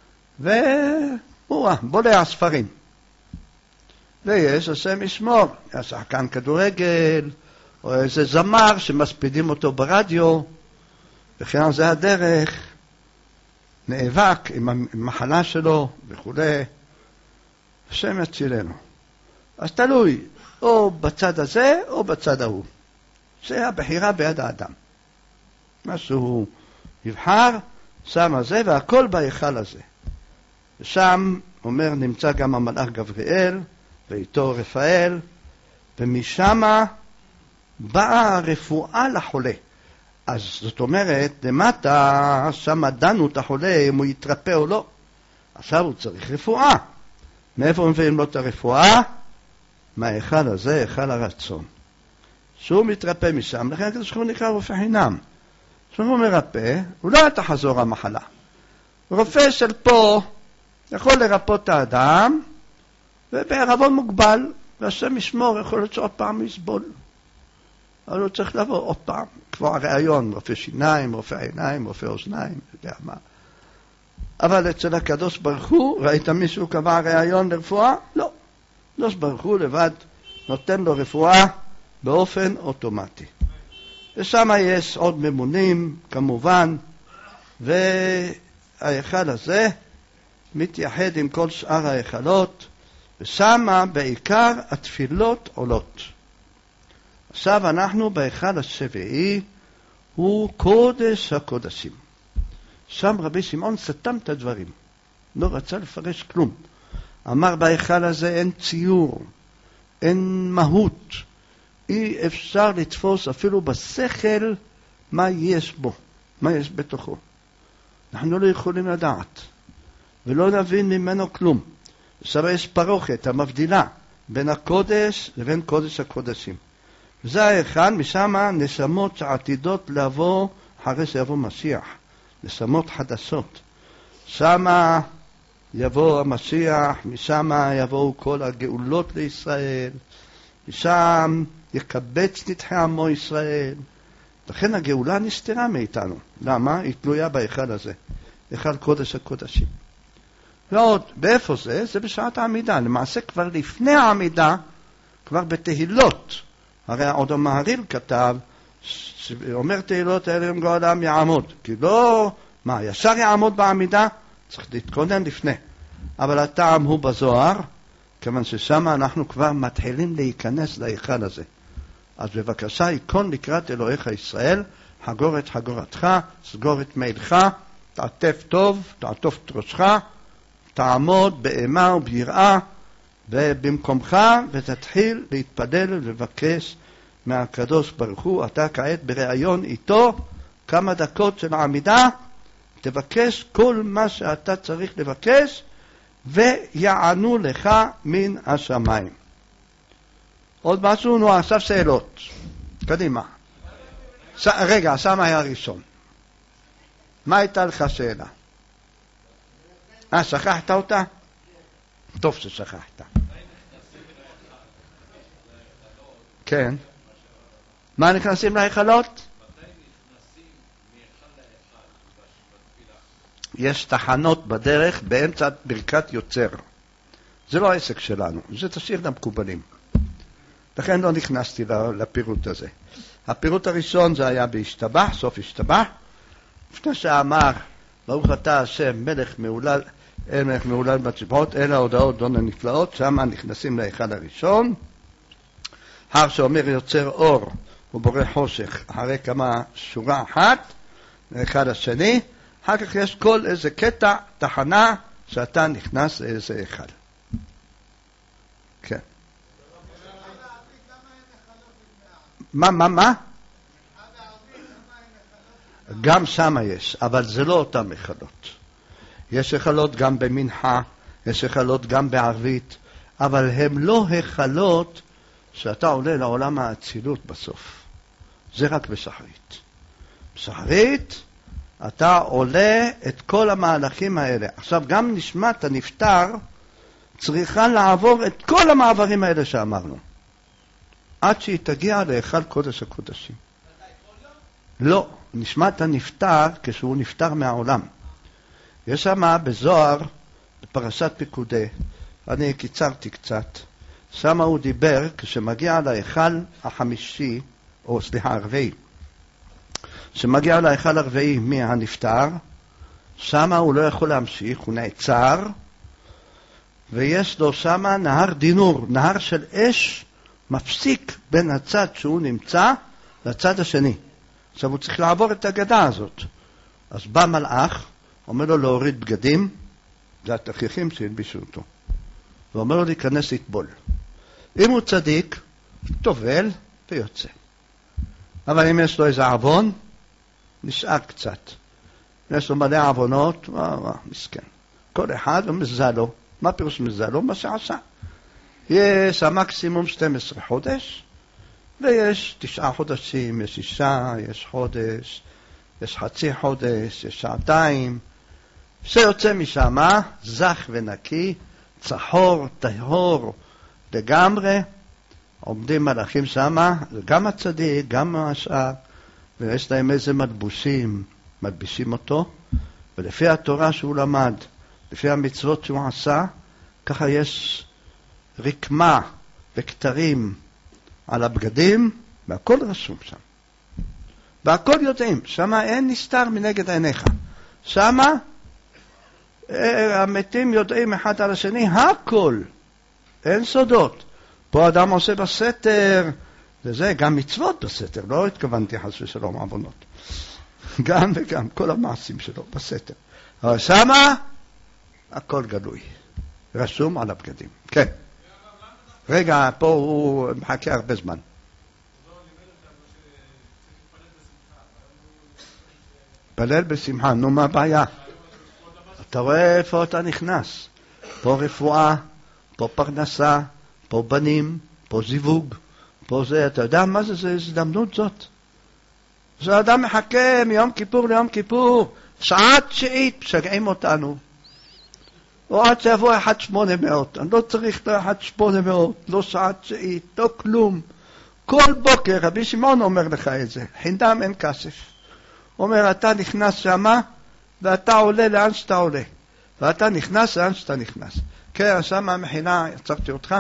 והוא בולע הספרים. ויש השם ישמור, יש שחקן כדורגל, או איזה זמר שמספידים אותו ברדיו, וכן זה הדרך, נאבק עם המחלה שלו וכו'. השם יצילנו. אז תלוי, או בצד הזה או בצד ההוא. זה הבחירה ביד האדם. מה שהוא יבחר, שם הזה, והכל בהיכל הזה. ושם, אומר, נמצא גם המלאך גבריאל, ואיתו רפאל, ומשם באה הרפואה לחולה. אז זאת אומרת, למטה, שם דנו את החולה, אם הוא יתרפא או לא. עכשיו הוא צריך רפואה. מאיפה מביאים לו את הרפואה? מההיכל הזה, היכל הרצון. שהוא מתרפא משם, לכן הקדוש ברוך הוא נקרא רופא חינם. כשהוא מרפא, הוא לא תחזור המחלה. רופא של פה יכול לרפות את האדם, ובערבון מוגבל, והשם ישמור, יכול להיות שעוד פעם יסבול. אבל הוא צריך לבוא עוד פעם, כמו הרעיון, רופא שיניים, רופא עיניים, רופא אוזניים, יודע מה. אבל אצל הקדוש ברוך הוא, ראית מישהו קבע רעיון לרפואה? לא. הקדוש ברוך הוא לבד נותן לו רפואה באופן אוטומטי. ושם יש עוד ממונים, כמובן, וההיכל הזה מתייחד עם כל שאר ההיכלות, ושם בעיקר התפילות עולות. עכשיו אנחנו בהיכל השביעי, הוא קודש הקודשים. שם רבי שמעון סתם את הדברים, לא רצה לפרש כלום. אמר בהיכל הזה אין ציור, אין מהות, אי אפשר לתפוס אפילו בשכל מה יש בו, מה יש בתוכו. אנחנו לא יכולים לדעת, ולא נבין ממנו כלום. עכשיו יש פרוכת המבדילה בין הקודש לבין קודש הקודשים. וזה האחד, משם נשמות שעתידות לבוא אחרי שיבוא משיח, נשמות חדשות. שם יבוא המשיח, משם יבואו כל הגאולות לישראל, משם יקבץ נתחי עמו ישראל. לכן הגאולה נסתרה מאיתנו. למה? היא תלויה בהיכל הזה, היכל קודש הקודשים. ועוד, באיפה זה? זה בשעת העמידה. למעשה כבר לפני העמידה, כבר בתהילות. הרי עוד המהרי"ל כתב, שאומר תהילות האלה אם גאולם יעמוד. כי לא, מה, ישר יעמוד בעמידה? צריך להתכונן לפני. אבל הטעם הוא בזוהר, כיוון ששם אנחנו כבר מתחילים להיכנס להיכל הזה. אז בבקשה, ייכון לקראת אלוהיך ישראל, חגור את חגורתך, סגור את מעילך, תעטוף טוב, תעטוף את ראשך, תעמוד באימה וביראה, ובמקומך, ותתחיל להתפלל ולבקש מהקדוש ברוך הוא. אתה כעת בראיון איתו, כמה דקות של העמידה, תבקש כל מה שאתה צריך לבקש, ויענו לך מן השמיים. עוד משהו? נו, עכשיו שאלות. קדימה. רגע, שם היה ראשון. מה הייתה לך שאלה? שכחת אותה? טוב ששכחת. כן. מה נכנסים להיכלות? יש תחנות בדרך באמצע ברכת יוצר. זה לא העסק שלנו, זה תשאיר למקובלים. לכן לא נכנסתי לפירוט הזה. הפירוט הראשון זה היה בהשתבח, סוף השתבח. לפני שאמר, ברוך אתה השם, מלך מעולל, אין מלך מעולל בצבאות, אלה ההודעות דון הנפלאות, שם נכנסים להיכל הראשון. הר שאומר יוצר אור ובורא חושך, אחרי כמה שורה אחת, להיכל השני. אחר כך יש כל איזה קטע, תחנה, שאתה נכנס לאיזה היכל. כן. מה? גם שם יש, אבל זה לא אותם היכלות. יש היכלות גם במנחה, יש היכלות גם בערבית, אבל הם לא היכלות שאתה עולה לעולם האצילות בסוף. זה רק בשחרית. בשחרית אתה עולה את כל המהלכים האלה. עכשיו גם נשמת הנפטר צריכה לעבור את כל המעברים האלה שאמרנו. עד שהיא תגיע להיכל קודש הקודשים. לא, נשמת הנפטר כשהוא נפטר מהעולם. יש שם בזוהר, בפרשת פיקודי, אני קיצרתי קצת, שם הוא דיבר כשמגיע להיכל החמישי, או סליחה, הרביעי, שמגיע להיכל הרביעי מהנפטר, שם הוא לא יכול להמשיך, הוא נעצר, ויש לו שם נהר דינור, נהר של אש, מפסיק בין הצד שהוא נמצא לצד השני. עכשיו הוא צריך לעבור את הגדה הזאת. אז בא מלאך, אומר לו להוריד בגדים, זה התכריכים שהלבישו אותו. ואומר לו להיכנס לטבול. אם הוא צדיק, טובל ויוצא. אבל אם יש לו איזה עוון, נשאר קצת. אם יש לו מלא עוונות, מסכן. כל אחד מזל לו. מה פירוש מזל לו? מה שעשה. יש המקסימום 12 חודש, ויש 9 חודשים, יש 6, יש חודש, יש חצי חודש, יש שעתיים. שיוצא משם, זך ונקי, צחור, טהור, לגמרי, עומדים מלאכים שם, גם הצדיק, גם השאר, ויש להם איזה מלבושים, מלבישים אותו, ולפי התורה שהוא למד, לפי המצוות שהוא עשה, ככה יש רקמה וכתרים על הבגדים, והכל רשום שם. והכל יודעים, שם אין נסתר מנגד עיניך. שם המתים יודעים אחד על השני, הכל, אין סודות. פה אדם עושה בסתר, וזה גם מצוות בסתר, לא התכוונתי חס ושלום עוונות. גם וגם, כל המעשים שלו בסתר. אבל שמה, הכל גלוי. רשום על הבגדים. כן. רגע, פה הוא מחכה הרבה זמן. פלל בשמחה, נו מה הבעיה? אתה רואה איפה אתה נכנס. פה רפואה, פה פרנסה, פה בנים, פה זיווג, פה זה, אתה יודע מה זה? זה הזדמנות זאת. זה אדם מחכה מיום כיפור ליום כיפור, שעה תשיעית, משגעים אותנו. או עד שיבוא 1-800, אני לא צריך לא 1-800, לא שעה תשיעית, לא כלום. כל בוקר, רבי שמעון אומר לך את זה, חינם אין כסף. אומר, אתה נכנס שמה, ואתה עולה לאן שאתה עולה. ואתה נכנס לאן שאתה נכנס. כן, שמה המחינה, יצרתי אותך?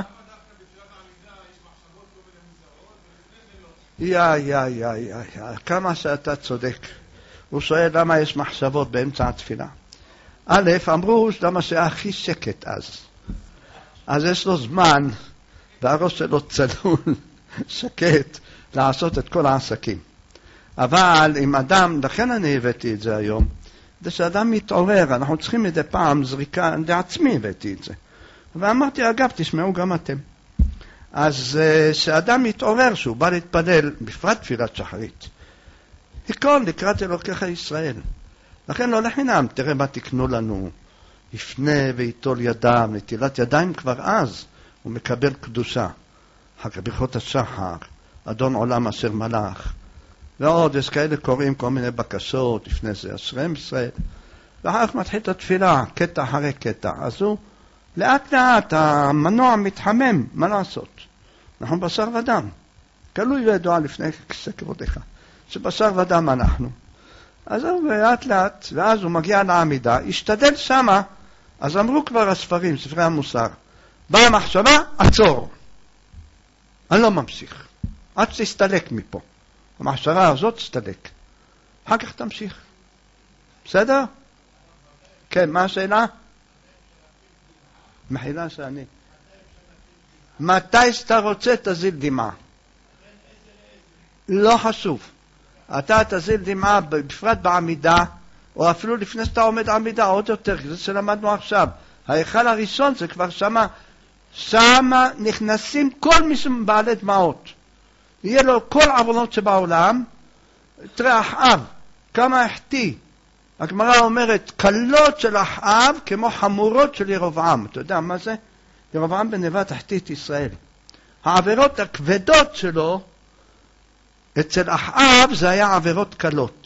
כמה שאתה צודק. הוא שואל למה יש מחשבות באמצע התפילה. א', אמרו למה שהיה הכי שקט אז יש לו זמן והראש שלו צלול שקט לעשות את כל העסקים. אבל אם אדם, לכן אני הבאתי את זה היום, זה שאדם מתעורר, אנחנו צריכים מדי פעם זריקה, לעצמי הבאתי את זה. ואמרתי, אגב, תשמעו גם אתם. אז שאדם יתעורר שהוא בא להתפלל, בפרט תפילת שחרית, תיקון לקראת אלוקיך ישראל. לכן לא לחינם, תראה מה תקנו לנו, יפנה ויטול ידם, נטילת ידיים כבר אז, הוא מקבל קדושה. אחר ברכות השחר, אדון עולם אשר מלך, ועוד יש כאלה קוראים כל מיני בקשות, לפני זה אשריהם ישראל, ואחר כך מתחיל את התפילה, קטע אחרי קטע. אז הוא לאט לאט המנוע מתחמם, מה לעשות? אנחנו בשר ודם. גלוי וידוע לפני כבודך, שבשר ודם אנחנו. אז הוא לאט לאט, ואז הוא מגיע לעמידה, השתדל שמה, אז אמרו כבר הספרים, ספרי המוסר, באה המחשבה, עצור. אני לא ממשיך. עד שתסתלק מפה. המחשבה הזאת תסתלק. אחר כך תמשיך. בסדר? כן, מה השאלה? מחילה שאני. מתי שאתה רוצה תזיל דמעה. לא חשוב. אתה תזיל דמעה בפרט בעמידה, או אפילו לפני שאתה עומד עמידה, עוד יותר, זה שלמדנו עכשיו. ההיכל הראשון זה כבר שמה נכנסים כל מי שבעלי דמעות. יהיה לו כל עוונות שבעולם. תראה אחאב, כמה החטיא. הגמרא אומרת, קלות של אחאב כמו חמורות של ירבעם. אתה יודע מה זה? ירבעם בן נבט החטיא את ישראל. העבירות הכבדות שלו, אצל אחאב זה היה עבירות קלות.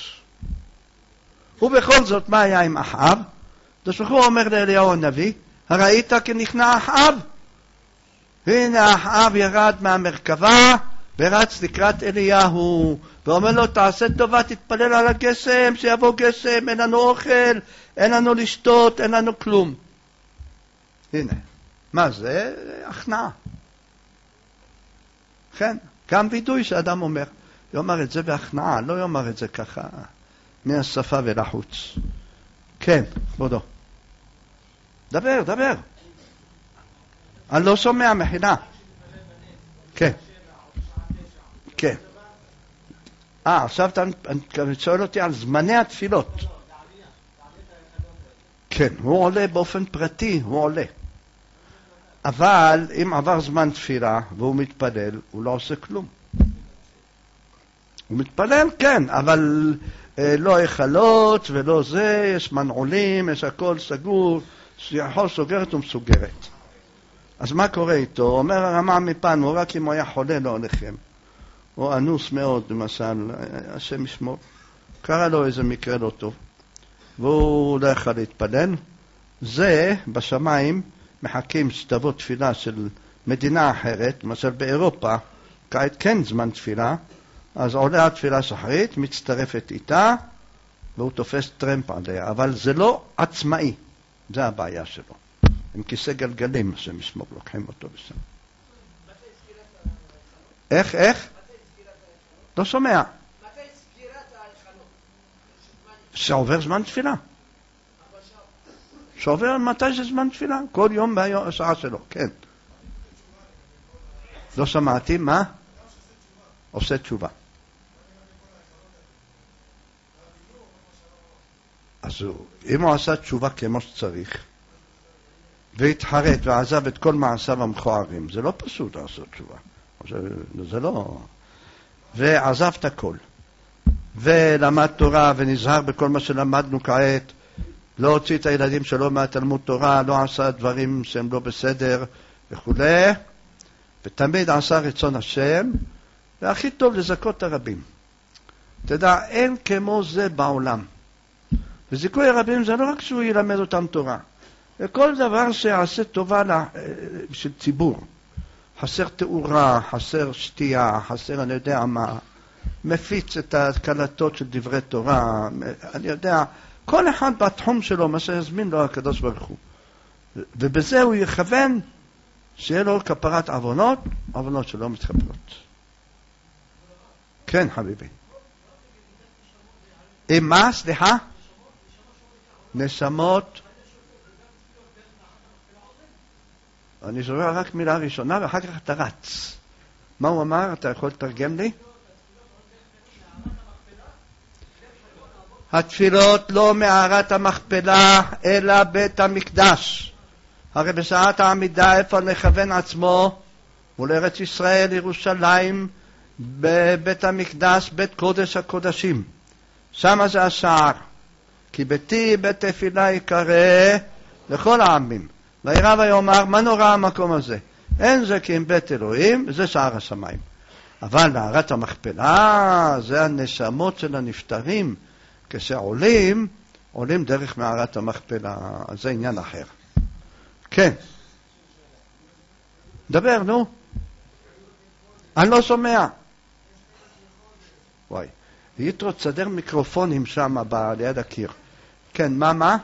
ובכל זאת, מה היה עם אחאב? דשבחו אומר לאליהו הנביא, הראית כי נכנע אחאב? והנה אחאב ירד מהמרכבה ורץ לקראת אליהו ואומר לו, תעשה טובה, תתפלל על הגשם, שיבוא גשם, אין לנו אוכל, אין לנו לשתות, אין לנו כלום. הנה, מה זה? הכנעה. כן, גם וידוי שאדם אומר, יאמר את זה בהכנעה, לא יאמר את זה ככה מהשפה ולחוץ. כן, כבודו. דבר, דבר. אני לא שומע, מחילה. כן. כן. עכשיו אתה שואל אותי על זמני התפילות. כן, הוא עולה באופן פרטי, הוא עולה. אבל אם עבר זמן תפילה והוא מתפלל, הוא לא עושה כלום. הוא מתפלל, כן, אבל לא היכלות ולא זה, יש מנעולים, יש הכל סגור, שיכול סוגרת ומסוגרת. אז מה קורה איתו? אומר הרמה מפן, הוא רק אם הוא היה חולה לא הולכם. או אנוס מאוד, למשל, השם ישמור. קרה לו איזה מקרה לא טוב. והוא לא יכול להתפלל. זה, בשמיים, מחכים שתבוא תפילה של מדינה אחרת, למשל באירופה, כעת כן זמן תפילה, אז עולה התפילה שחרית, מצטרפת איתה, והוא תופס טרמפ עליה. אבל זה לא עצמאי. זה הבעיה שלו. עם כיסא גלגלים, השם ישמור, לוקחים אותו בשם. איך? לא שומע. שעובר זמן תפילה. שעובר מתי זה זמן תפילה? כל יום בשעה שלו, כן. לא שמעתי, מה? עושה תשובה. אז אם הוא עשה תשובה כמו שצריך, והתחרט ועזב את כל מעשיו המכוערים, זה לא פשוט לעשות תשובה. זה לא... ועזב את הכל. ולמד תורה ונזהר בכל מה שלמדנו כעת, לא הוציא את הילדים שלו מהתלמוד תורה, לא עשה דברים שהם לא בסדר וכו'. ותמיד עשה רצון השם, והכי טוב לזכות הרבים. תדע, אין כמו זה בעולם. וזיכוי הרבים זה לא רק שהוא ילמד אותם תורה. וכל דבר שיעשה טובה של ציבור. חסר תאורה, חסר שתייה, חסר אני יודע מה. מפיץ את הקלטות של דברי תורה. אני יודע, כל אחד בתחום שלו, מה שיזמין לו הקדוש ברוך הוא. ובזה הוא יכוון שיהיה לו כפרת עוונות, עוונות שלא מתחברות. כן, חביבי. מה? סליחה? נשמות. אני זוכר רק מילה ראשונה ואחר כך אתה רץ. מה הוא אמר? אתה יכול לתרגם לי? התפילות לא מערת המכפלה אלא בית המקדש. הרי בשעת העמידה איפה נכוון עצמו? מול ארץ ישראל, ירושלים, בבית המקדש, בית קודש הקודשים. שמה זה השער. כי ביתי בית תפילה יקרא לכל העמים. וירא ויאמר, מה נורא המקום הזה? אין זה כי אם בית אלוהים, זה שער השמיים. אבל מערת המכפלה, זה הנשמות של הנפטרים. כשעולים, עולים דרך מערת המכפלה. זה עניין אחר. כן. דבר, נו. אני לא שומע. וואי. יתרו, תסדר מיקרופונים שם ליד הקיר. כן, מה?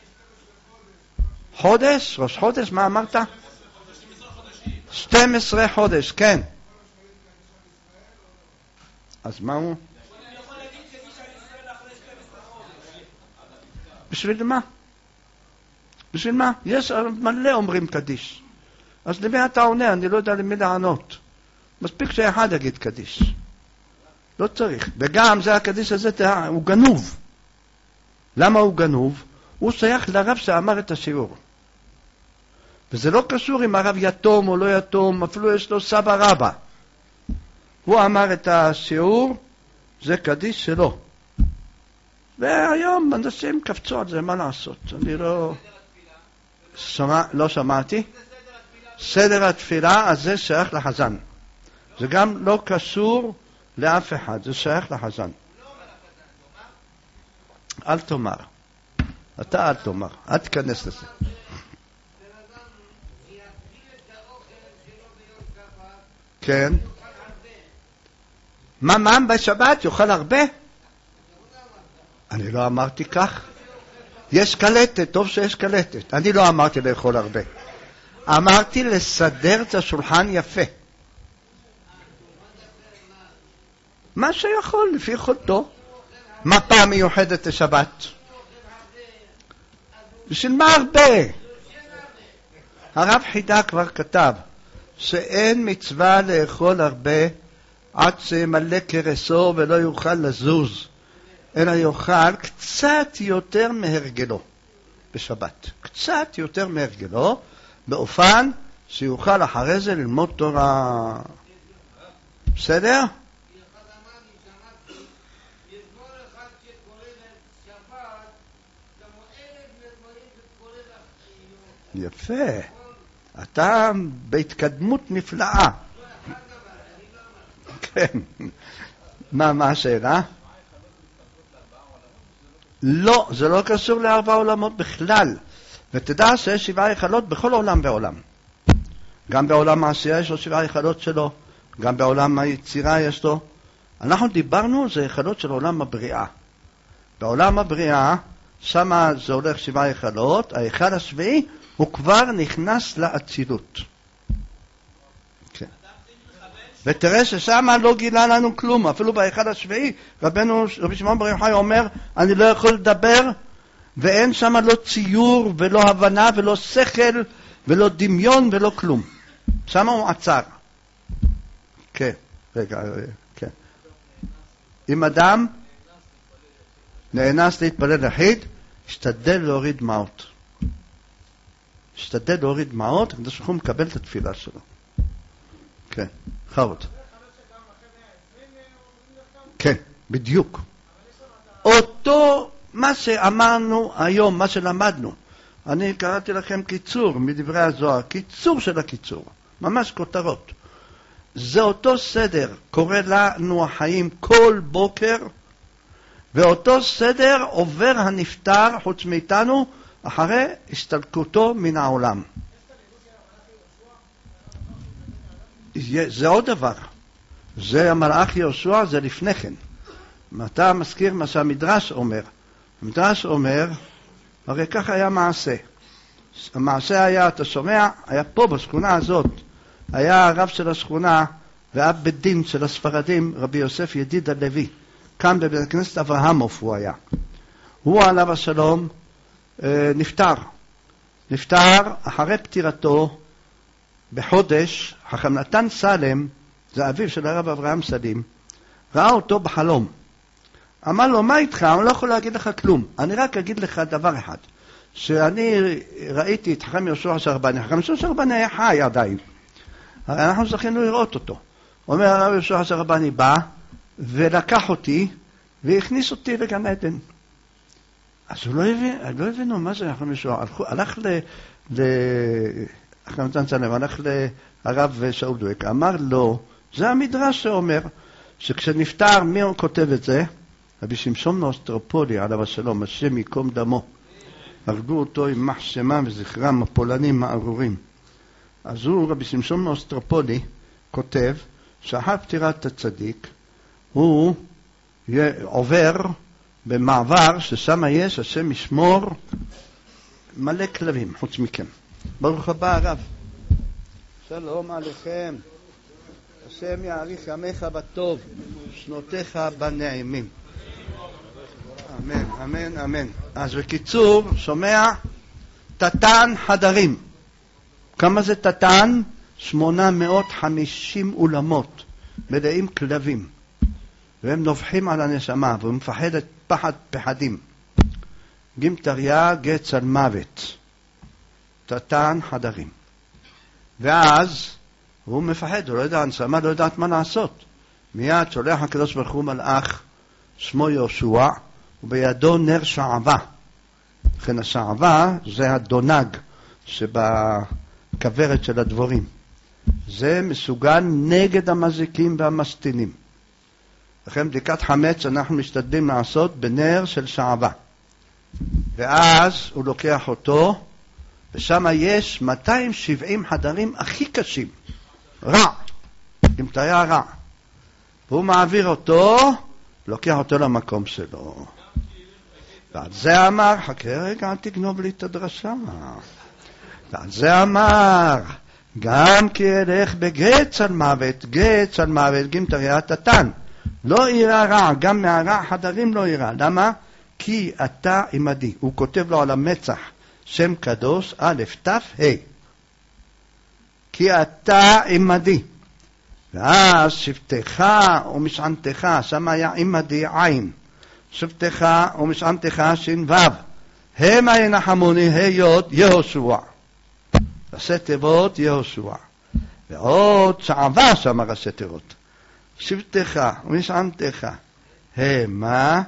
חודש? ראש חודש? מה אמרת? 12 חודש, כן. אז מה הוא? בשביל מה? בשביל מה? יש מלא אומרים קדיש. אז למי אתה עונה? אני לא יודע למי לענות. מספיק שאחד יגיד קדיש. לא צריך. וגם זה הקדיש הזה הוא גנוב. למה הוא גנוב? הוא שייך לרב שאמר את השיעור. וזה לא קשור אם הרב יתום או לא יתום, אפילו יש לו סבא רבא. הוא אמר את השיעור, זה קדיש שלו. והיום אנשים קפצו על זה, מה לעשות? אני לא שמעתי. סדר התפילה, אז זה שייך לחזן. זה גם לא קשור לאף אחד, זה שייך לחזן. אל תאמר. אתה אל תאמר, אל תיכנס לזה. כן. מה בשבת? יאכל הרבה? אני לא אמרתי כך. יש קלטת, טוב שיש קלטת. אני לא אמרתי לאכול הרבה. אמרתי לסדר את השולחן יפה. מה שיכול, לפי יכולתו. מפה מיוחדת לשבת. בשביל מה הרבה? הרב חידה כבר כתב שאין מצווה לאכול הרבה עד שימלא כרסו ולא יוכל לזוז, אלא יאכל קצת יותר מהרגלו בשבת. קצת יותר מהרגלו, באופן שיוכל אחרי זה ללמוד תורה. בסדר? יפה. אתה בהתקדמות נפלאה. כן. מה השאלה? לא, זה לא קשור לארבע עולמות בכלל. ותדע שיש 7 היכלות בכל עולם ועולם. גם בעולם העשייה יש לו 7 היכלות שלו, גם בעולם היצירה יש לו. אנחנו דיברנו, זה היכלות של עולם הבריאה. בעולם הבריאה, שמה זה הולך 7 היכלות, ההיכל השביעי הוא כבר נכנס לאצילות. כן. ותראה ששמה לא גילה לנו כלום, אפילו בהיכל השביעי, רבי שמעון בר יוחאי אומר, אני לא יכול לדבר, ואין שמה לא ציור ולא הבנה ולא שכל ולא דמיון ולא כלום. שמה הוא עצר. כן, רגע, כן. אם אדם נאנס להתפלל יחיד, השתדל להוריד דמעות. השתדל להוריד דמעות, כדי שהוא מקבל את התפילה שלו. כן, חרות. כן, בדיוק. אותו מה שאמרנו היום, מה שלמדנו. אני קראתי לכם קיצור מדברי הזוהר, קיצור של הקיצור, ממש כותרות. זה אותו סדר, קורא לנו החיים כל בוקר, ואותו סדר עובר הנפטר חוץ מאיתנו, אחרי הסתלקותו מן העולם. זה עוד דבר. זה המלאך יהושע, זה לפני כן. אתה מזכיר מה שהמדרש אומר. המדרש אומר, הרי כך היה מעשה. המעשה היה, אתה שומע, היה פה בשכונה הזאת, היה הרב של השכונה ואב בית דין של הספרדים, רבי יוסף ידיד הלוי. כאן בבית הכנסת אברהמוף הוא היה. הוא עליו השלום נפטר אחרי פטירתו בחודש. חכם נתן סלם, זה אביו של הרב אברהם סלים, ראה אותו בחלום. אמר לו, מה איתך? אני לא יכול להגיד לך כלום. אני רק אגיד לך דבר אחד, שאני ראיתי את חכם יהושע סרבני, חכם יהושע סרבני היה חי עדיין, הרי אנחנו זכינו לראות אותו. אומר הרב יהושע סרבני בא ולקח אותי והכניס אותי לגן עדן. אז הוא לא הבינו מה זה חכם יהושע. הלך הלך לרב שאול דואק, אמר לו, זה המדרש שאומר שכשנפטר, מי כותב את זה? רבי שמשון מאוסטרופולי, עליו השלום, השם יקום דמו. הרגו אותו עם מחשמה וזכרם הפולנים הארורים. אז הוא, רבי שמשון מאוסטרופולי, כותב שאחר פטירת הצדיק, הוא עובר במעבר ששם יש, השם ישמור, מלא כלבים, חוץ מכם. ברוך הבא הרב. שלום עליכם. השם יאריך ימיך בטוב, שנותיך בנעימים. אמן, אמן, אמן. אז בקיצור, שומע, תתן חדרים. כמה זה תתן? 850 אולמות, מלאים כלבים. והם נובחים על הנשמה, והוא מפחד את פחד פחדים. גימטריה גץ על מוות. תתן חדרים. ואז הוא מפחד, הוא לא יודע, הנשמה לא יודעת מה לעשות. מיד שולח הקדוש ברוך הוא מלאך, שמו יהושע, ובידו נר שעבה. לכן השעבה זה הדונג שבכברת של הדבורים. זה מסוגל נגד המזיקים והמסטינים. לכן בדיקת חמץ אנחנו משתדלים לעשות בנר של שעבה. ואז הוא לוקח אותו, ושם יש 270 חדרים הכי קשים. רע. גמטריה רע. והוא מעביר אותו, לוקח אותו למקום שלו. ועל זה אמר, חכה רגע, אל תגנוב לי את הדרשה. ועל זה אמר, גם כי ילך בגץ על מוות, גץ על מוות, גמטריה תתן. לא יראה רע, גם מהרע חדרים לא יראה. למה? כי אתה עמדי. הוא כותב לו על המצח, שם קדוש, א' ת' ה'. כי אתה עמדי. ואז שבתך ומשענתך, שם היה עמדי עין. שבתך ומשענתך שין ו'. המה ינחמוני היות יהושע. ראשי תיבות יהושע. ועוד שעבה שם ראשי תיבות. שבתך ומשענתך המה,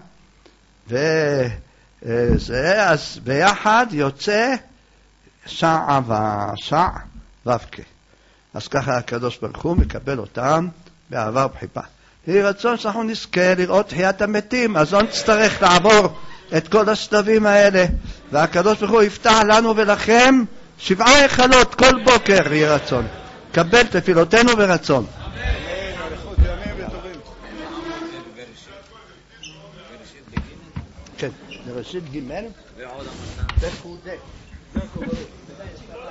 וזה אז ביחד יוצא שעבה, שע ו"ק. אז ככה הקדוש ברוך הוא מקבל אותם באהבה ובחיבה. יהי רצון שאנחנו נזכה לראות תחיית המתים, אז לא נצטרך לעבור את כל השלבים האלה, והקדוש ברוך הוא יפתח לנו ולכם 7 היכלות כל בוקר, יהי רצון. קבל תפילותינו ברצון. כן, בראשית ג' בפקודי.